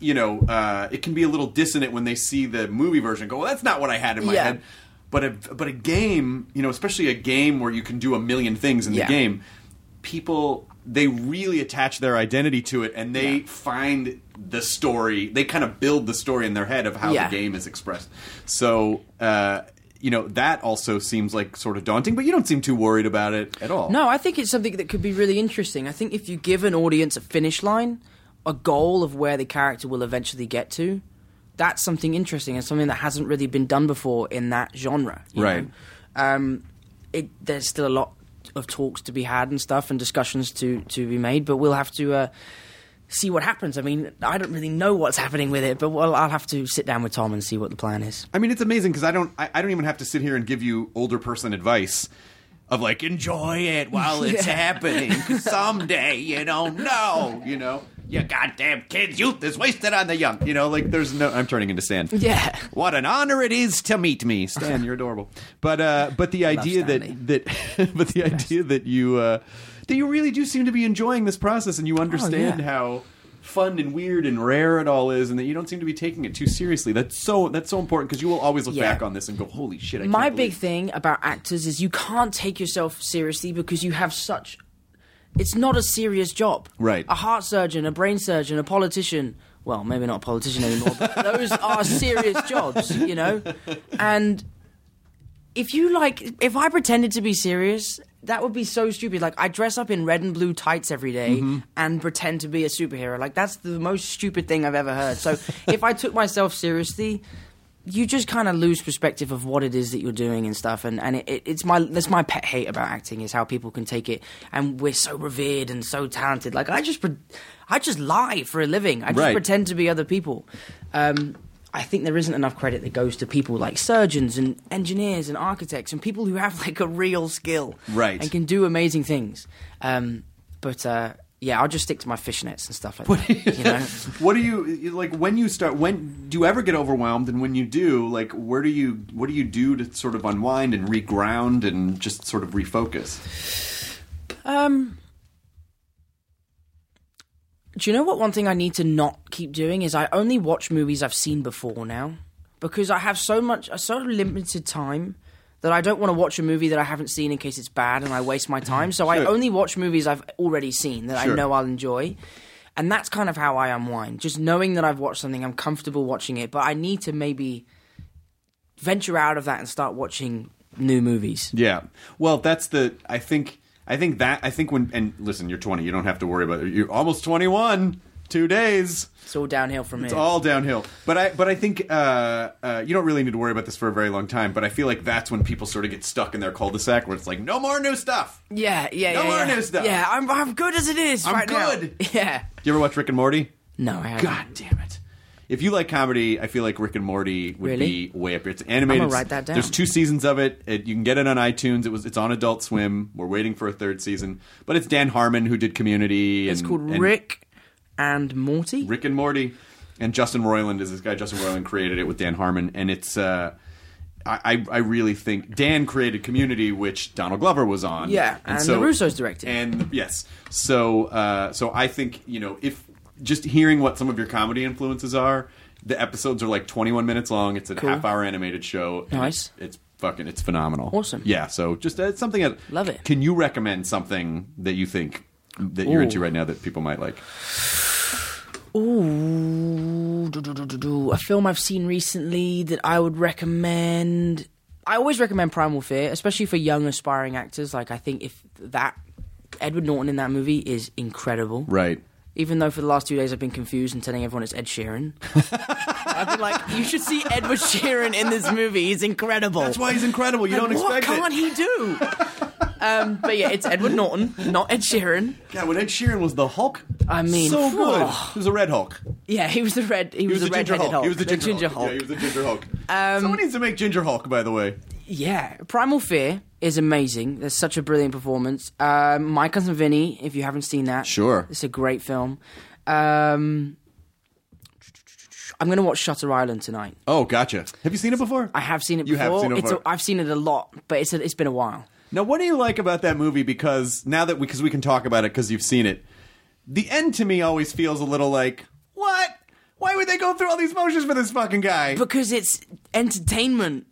it can be a little dissonant when they see the movie version. And go, well, that's not what I had in my head. But a game, especially a game where you can do a million things in the game. People, they really attach their identity to it, and they find the story. They kind of build the story in their head of how the game is expressed. So, that also seems like sort of daunting, but you don't seem too worried about it at all. No, I think it's something that could be really interesting. I think if you give an audience a finish line, a goal of where the character will eventually get to, that's something interesting and something that hasn't really been done before in that genre. Right. There's still a lot of talks to be had and stuff and discussions to be made, but we'll have to see what happens. I mean, I don't really know what's happening with it, but I'll have to sit down with Tom and see what the plan is. I mean, it's amazing because I don't even have to sit here and give you older person advice of like, enjoy it while it's happening, 'cause someday you don't know, You goddamn kids, youth is wasted on the young. There's no... I'm turning into Stan. Yeah. What an honor it is to meet me. Stan, you're adorable. But the idea that you really do seem to be enjoying this process and you understand how fun and weird and rare it all is, and that you don't seem to be taking it too seriously. That's so important because you will always look back on this and go, holy shit, I can't believe big thing about actors is you can't take yourself seriously because you have such... It's not a serious job. Right. A heart surgeon, a brain surgeon, a politician. Well, maybe not a politician anymore, but those are serious jobs, And if I pretended to be serious, that would be so stupid. Like, I dress up in red and blue tights every day and pretend to be a superhero. Like, that's the most stupid thing I've ever heard. So if I took myself seriously... you just kind of lose perspective of what it is that you're doing and stuff, and that's my pet hate about acting is how people can take it, and we're so revered and so talented. Like I just lie for a living. I just pretend to be other people. I think there isn't enough credit that goes to people like surgeons and engineers and architects and people who have like a real skill, and can do amazing things. Yeah, I'll just stick to my fishnets and stuff like that. What do you like when you start? When do you ever get overwhelmed? And when you do, like, what do you do to sort of unwind and reground and just sort of refocus? Do you know what one thing I need to not keep doing is I only watch movies I've seen before now. Because I have so limited time that I don't want to watch a movie that I haven't seen in case it's bad and I waste my time. So I only watch movies I've already seen that I know I'll enjoy. And that's kind of how I unwind. Just knowing that I've watched something, I'm comfortable watching it. But I need to maybe venture out of that and start watching new movies. Yeah. Well, I think when, and listen, you're 20, you don't have to worry about it. You're almost 21, 2 days. It's all downhill from It's here. all downhill. But I think you don't really need to worry about this for a very long time. But I feel like that's when people sort of get stuck in their cul-de-sac where it's like, no more new stuff. Yeah. No more new stuff. Yeah, I'm good as it is I'm right good. now. Yeah. You ever watch Rick and Morty? No, I haven't. God damn it. If you like comedy, I feel like Rick and Morty would Really? be way up here. It's animated. I'm gonna write that down. There's 2 seasons of it. You can get it on iTunes. It's on Adult Swim. We're waiting for a 3rd season. But it's Dan Harmon who did Community. It's called Rick and Morty? Rick and Morty. And Justin Roiland is this guy. Justin Roiland created it with Dan Harmon. And it's... I really think Dan created Community, which Donald Glover was on. Yeah, and the Russos directed. And yes. So I think, if... Just hearing what some of your comedy influences are, the episodes are like 21 minutes long. It's a half-hour animated show. Nice. It's phenomenal. Awesome. Yeah, so just it's something that... Love it. Can you recommend something that you think that you're into right now that people might like? Ooh. A film I've seen recently that I would recommend... I always recommend Primal Fear, especially for young aspiring actors. Like, I think Edward Norton in that movie is incredible. Right. Even though for the last 2 days I've been confused and telling everyone it's Ed Sheeran. I've been like, you should see Edward Sheeran in this movie. He's incredible. That's why he's incredible. You don't expect it. What can't he do? But yeah, it's Edward Norton, not Ed Sheeran. Yeah, when Ed Sheeran was the Hulk, I mean, so good. He was a red Hulk. Yeah, he was the red. He was the ginger red-headed Hulk. He was the ginger Hulk. Yeah, he was the ginger Hulk. Someone needs to make Ginger Hulk, by the way. Yeah, Primal Fear is amazing. There's such a brilliant performance. My Cousin Vinny, if you haven't seen that, Sure. it's a great film. I'm going to watch Shutter Island tonight. Oh, gotcha. Have you seen it before? I have seen it You before. have seen it before. I've seen it a lot, but it's been a while. Now, what do you like about that movie? Because we can talk about it because you've seen it. The end to me always feels a little like, what? Why would they go through all these motions for this fucking guy? Because it's entertainment.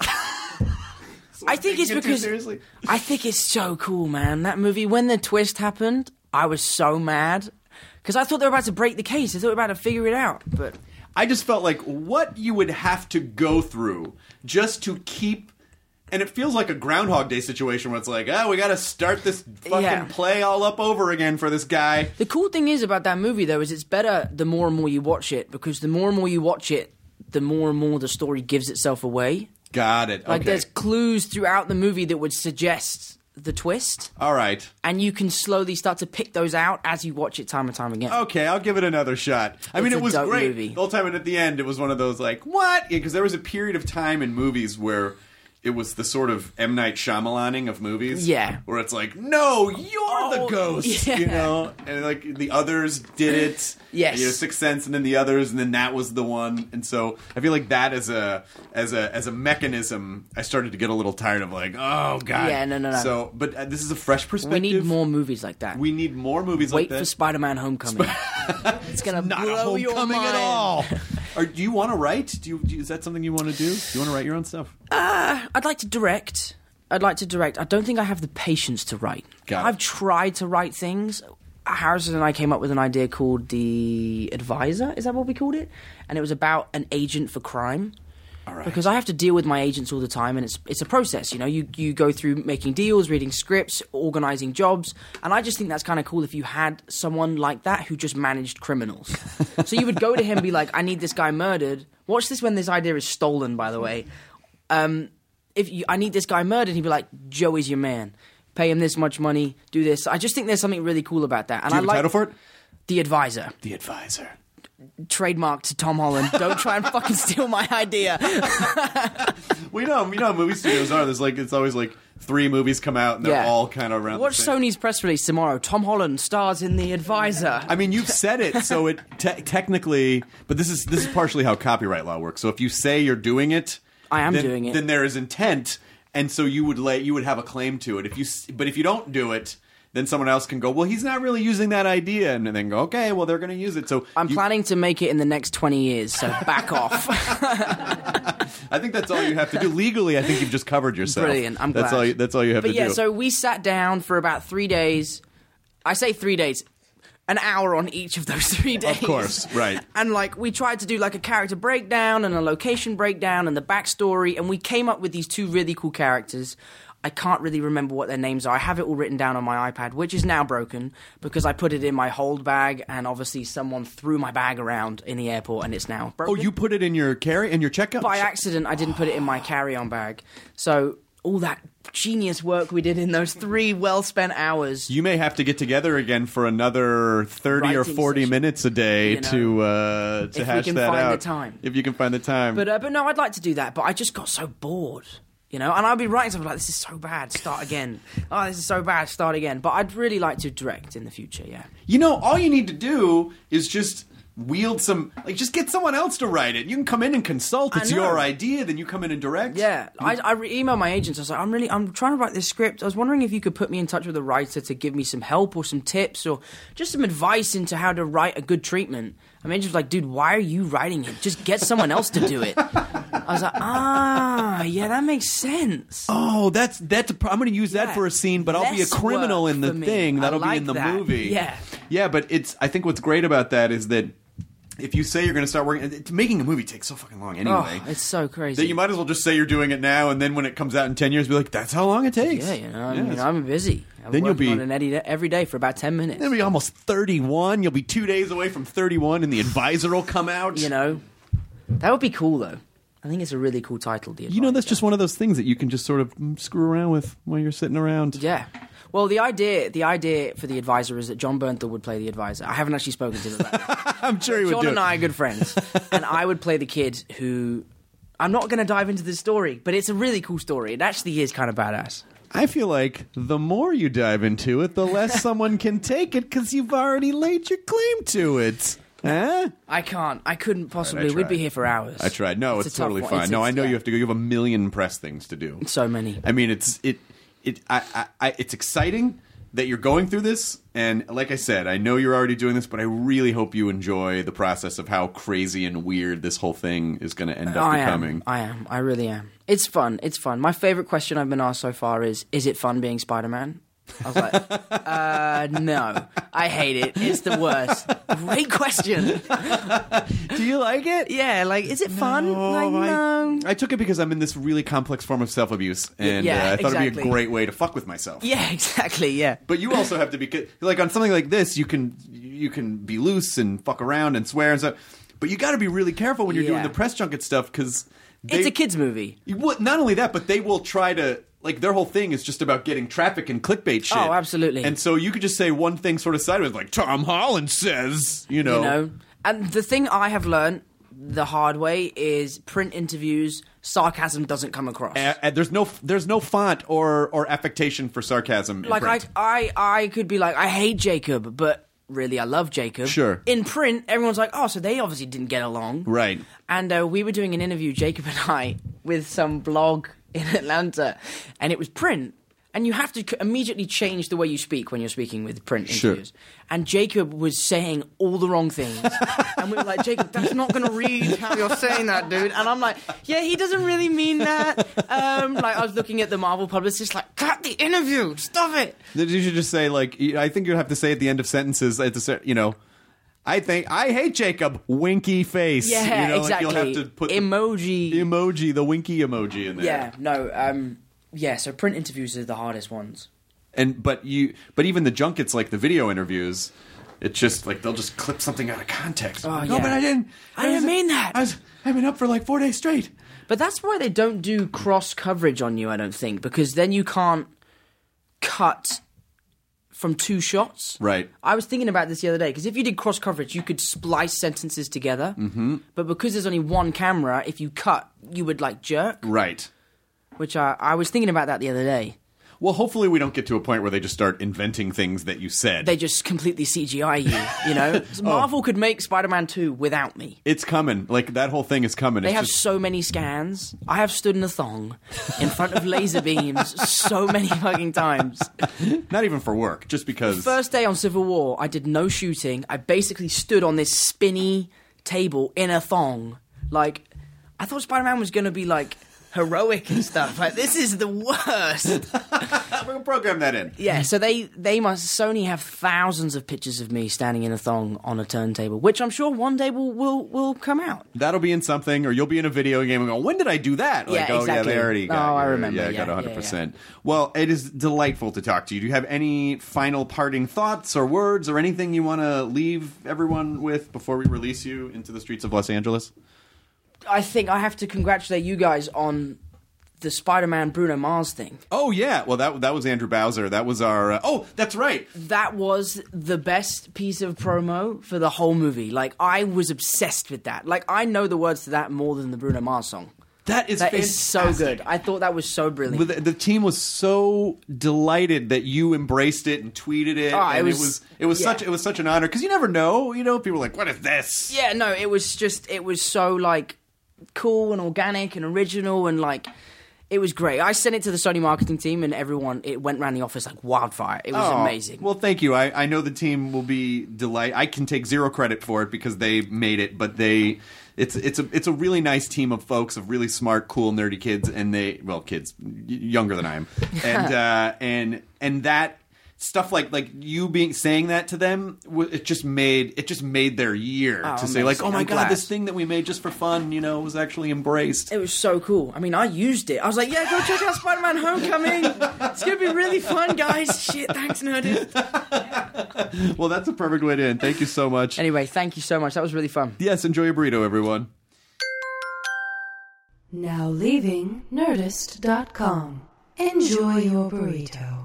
I think it's because seriously. I think it's so cool, man. That movie, when the twist happened, I was so mad because I thought they were about to break the case. I thought they were about to figure it out, but I just felt like what you would have to go through just to keep. And it feels like a Groundhog Day situation where it's like, we got to start this fucking play all up over again for this guy. The cool thing is about that movie, though, is it's better the more and more you watch it, because the more and more you watch it, the more and more the story gives itself away. Got it. Like, okay. there's clues throughout the movie that would suggest the twist, All right. and you can slowly start to pick those out as you watch it time and time again. Okay, I'll give it another shot. I mean, It's it a was dope great. movie. The whole time, and at the end, it was one of those like, what? Because there was a period of time in movies where it was the sort of M. Night Shyamalan-ing of movies. Yeah. Where it's like, no, you're the ghost, yeah. you know? And like the others did it. Yes. You know, Sixth Sense and then the others, and then that was the one. And so I feel like that as a mechanism, I started to get a little tired of like, oh, God. Yeah, no. So, but this is a fresh perspective. We need more movies like that. We need more movies like Wait that. for Spider-Man Homecoming. It's going to Not blow a your homecoming mind. at all. Do you want to write? Is that something you want to do? Do you want to write your own stuff? I'd like to direct. I don't think I have the patience to write. Got it. I've tried to write things. Harrison and I came up with an idea called The Advisor. Is that what we called it? And it was about an agent for crime. All right. Because I have to deal with my agents all the time, and it's a process. You know, you go through making deals, reading scripts, organizing jobs, and I just think that's kind of cool if you had someone like that who just managed criminals. So you would go to him and be like, I need this guy murdered. Watch this when this idea is stolen, by the way. I need this guy murdered, he'd be like, Joey's your man. Pay him this much money, do this. I just think there's something really cool about that. And Do you have I a title for it? The Advisor. The Advisor. Trademark to Tom Holland. Don't try and fucking steal my idea. We know how movie studios are. There's it's always like 3 movies come out and they're all kind of around Watch the same. Sony's press release tomorrow. Tom Holland stars in The Advisor. I mean, you've said it, so it technically, but this is partially how copyright law works. So if you say you're doing it, I am doing it. Then there is intent, and so you would have a claim to it. But if you don't do it, then someone else can go, well, he's not really using that idea, and then go, okay, well, they're going to use it. So I'm planning to make it in the next 20 years, so back off. I think that's all you have to do. Legally, I think you've just covered yourself. Brilliant. I'm that's glad. That's all you have But to yeah, do. so we sat down for about 3 days. I say 3 days. An hour on each of those 3 days. Of course, right. And like we tried to do like a character breakdown and a location breakdown and the backstory, and we came up with these 2 really cool characters. I can't really remember what their names are. I have it all written down on my iPad, which is now broken because I put it in my hold bag, and obviously someone threw my bag around in the airport, and it's now broken. Oh, you put it in your checkout? By accident, I didn't put it in my carry-on bag. So all that genius work we did in those 3 well-spent hours. You may have to get together again for another 30 or Writing 40 session. minutes a day You know, to if hash we can that find out. the time. If you can find the time. But no, I'd like to do that, but I just got so bored. You know, and I'd be writing something like, this is so bad, start again. Oh, this is so bad, start again. But I'd really like to direct in the future, yeah. You know, all you need to do is just wield some, like, just get someone else to write it. You can come in and consult. It's I know. your idea, then you come in and direct. Yeah, I emailed my agents. I was like, I'm trying to write this script. I was wondering if you could put me in touch with a writer to give me some help or some tips or just some advice into how to write a good treatment. I mean, just like, dude, why are you writing it? Just get someone else to do it. I was like, yeah, that makes sense. Oh, that's I'm going to use that Yeah. for a scene, but I'll be a Less criminal work in the for me. thing. I That'll be like in the that. movie. Yeah. Yeah, but I think what's great about that is that if you say you're going to start working, making a movie takes so fucking long anyway. Oh, it's so crazy. That you might as well just say you're doing it now, and then when it comes out in 10 years, be like, that's how long it takes. Yeah, you know, I'm busy. I'm Then you'll working be- on an edit every day for about 10 minutes. Then you'll be almost 31. You'll be 2 days away from 31, and The Advisor will come out. You know, that would be cool though. I think it's a really cool title. The You know, that's Advisor. just one of those things that you can just sort of screw around with while you're sitting around. Yeah. Well, the idea for The Advisor is that John Bernthal would play the advisor. I haven't actually spoken to him about it. I'm sure he would John do and it. I are good friends, and I would play the kid who. I'm not going to dive into this story, but it's a really cool story. It actually is kind of badass. I feel like the more you dive into it, the less someone can take it because you've already laid your claim to it. Huh? I can't. I couldn't possibly. Right, I We'd be tried. here for hours. I tried. No, it's a tough totally one. fine. It's- No, I know yeah. you have to go. You have a million press things to do. So many. I mean, it's exciting that you're going through this, and like I said, I know you're already doing this, but I really hope you enjoy the process of how crazy and weird this whole thing is going to end up becoming. I am. I really am. It's fun. It's fun. My favorite question I've been asked so far is it fun being Spider-Man? I was like, no. I hate it. It's the worst. Great question. Do you like it? Yeah, like, is it fun? Like, no. I took it because I'm in this really complex form of self-abuse, and Yeah, I thought it'd be a exactly. great way to fuck with myself. Yeah, exactly, yeah. But you also have to be like on something like this. You can be loose and fuck around and swear and stuff, but you got to be really careful when you're doing Yeah. the press junket stuff because It's a kid's movie. Not only that, but they will try to. Like, their whole thing is just about getting traffic and clickbait shit. Oh, absolutely. And so you could just say one thing sort of sideways, like, Tom Holland says, you know. You know? And the thing I have learned the hard way is print interviews, sarcasm doesn't come across. There's no font or affectation for sarcasm in Like, print. I could be like, I hate Jacob, but really I love Jacob. Sure. In print, everyone's like, oh, so they obviously didn't get along. Right. And we were doing an interview, Jacob and I, with some blog in Atlanta, and it was print. And you have to immediately change the way you speak when you're speaking with print Sure. interviews. And Jacob was saying all the wrong things. And we were like, Jacob, that's not going to read how you're saying that, dude. And I'm like, yeah, he doesn't really mean that. Like, I was looking at the Marvel publicist, like, cut the interview, stop it. You should just say, like, I think you'd have to say at the end of sentences, I hate Jacob, winky face. Yeah, you know, exactly. Like you'll have to put Emoji. the winky emoji in there. Yeah, no, yeah, so print interviews are the hardest ones. But even the junkets, like the video interviews, it's just like they'll just clip something out of context. Oh, No, yeah. but I didn't mean that. I've been up for like 4 days straight. But that's why they don't do cross coverage on you, I don't think, because then you can't cut from 2 shots. Right. I was thinking about this the other day, because if you did cross coverage, you could splice sentences together. Mm-hmm. But because there's only one camera, if you cut, you would like jerk, Right. which I was thinking about that the other day. Well, hopefully we don't get to a point where they just start inventing things that you said. They just completely CGI you, you know? Marvel could make Spider-Man 2 without me. It's coming. Like, that whole thing is coming. They It's have just- so many scans. I have stood in a thong in front of laser beams so many fucking times. Not even for work, just because... First day on Civil War, I did no shooting. I basically stood on this spinny table in a thong. Like, I thought Spider-Man was going to be, like, heroic and stuff. Like, this is the worst. We're going to program that in. Yeah, so Sony have thousands of pictures of me standing in a thong on a turntable, which I'm sure one day will come out. That'll be in something, or you'll be in a video game and go, when did I do that? Yeah, Like, oh, exactly. yeah, they already got Oh, I your- remember. Yeah, Yeah, got yeah, 100%. Well, it is delightful to talk to you. Do you have any final parting thoughts or words or anything you want to leave everyone with before we release you into the streets of Los Angeles? I think I have to congratulate you guys on the Spider-Man Bruno Mars thing. Oh, yeah. Well, that was Andrew Bowser. That was our... oh, that's right. That was the best piece of promo for the whole movie. Like, I was obsessed with that. Like, I know the words to that more than the Bruno Mars song. That is so fantastic. good. I thought that was so brilliant. The team was so delighted that you embraced it and tweeted it. Oh, and it was such an honor, because you never know. You know, people are like, "What is this?" Yeah, no, it was so, like, cool and organic and original and, like, it was great. I sent it to the Sony marketing team and it went around the office like wildfire. It was amazing. Well, thank you. I know the team will be delighted. I can take zero credit for it because they made it, but it's a really nice team of folks, of really smart, cool, nerdy kids, and kids younger than I am, and that stuff like you saying that to them, it just made their year to say like, oh my god, glad. this thing that we made just for fun, was actually embraced. It was so cool. I mean, I used it. I was like, yeah, go check out Spider-Man Homecoming. It's gonna be really fun, guys. Shit, thanks, Nerdist. Well, that's a perfect way to end. Thank you so much. Anyway, thank you so much. That was really fun. Yes, enjoy your burrito, everyone. Now leaving Nerdist.com. Enjoy your burrito.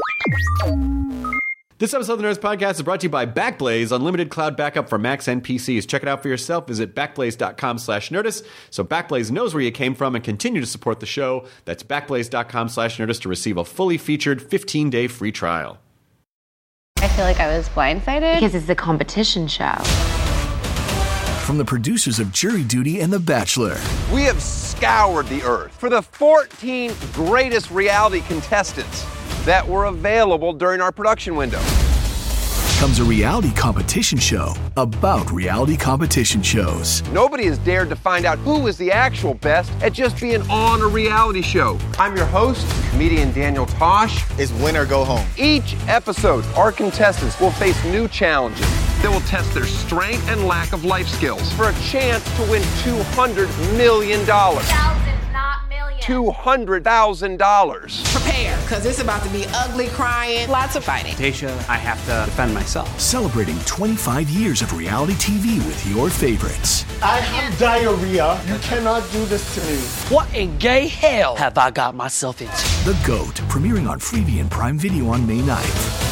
This episode of the Nerdist Podcast is brought to you by Backblaze, unlimited cloud backup for Macs and PCs. Check it out for yourself. Visit backblaze.com/Nerdist so Backblaze knows where you came from and continue to support the show. That's backblaze.com/Nerdist to receive a fully featured 15-day free trial. I feel like I was blindsided because it's a competition show. From the producers of Jury Duty and The Bachelor. We have scoured the earth for the 14 greatest reality contestants that were available during our production window. Comes a reality competition show about reality competition shows. Nobody has dared to find out who is the actual best at just being on a reality show. I'm your host, comedian Daniel Tosh. It's win or go home. Each episode, our contestants will face new challenges that will test their strength and lack of life skills for a chance to win $200 million. Thousands, not millions. $200,000. Prepare, because it's about to be ugly, crying, lots of fighting. Tasha, I have to defend myself. Celebrating 25 years of reality TV with your favorites. I have diarrhea. You cannot do this to me. What in gay hell have I got myself into? The GOAT, premiering on Freevee and Prime Video on May 9th.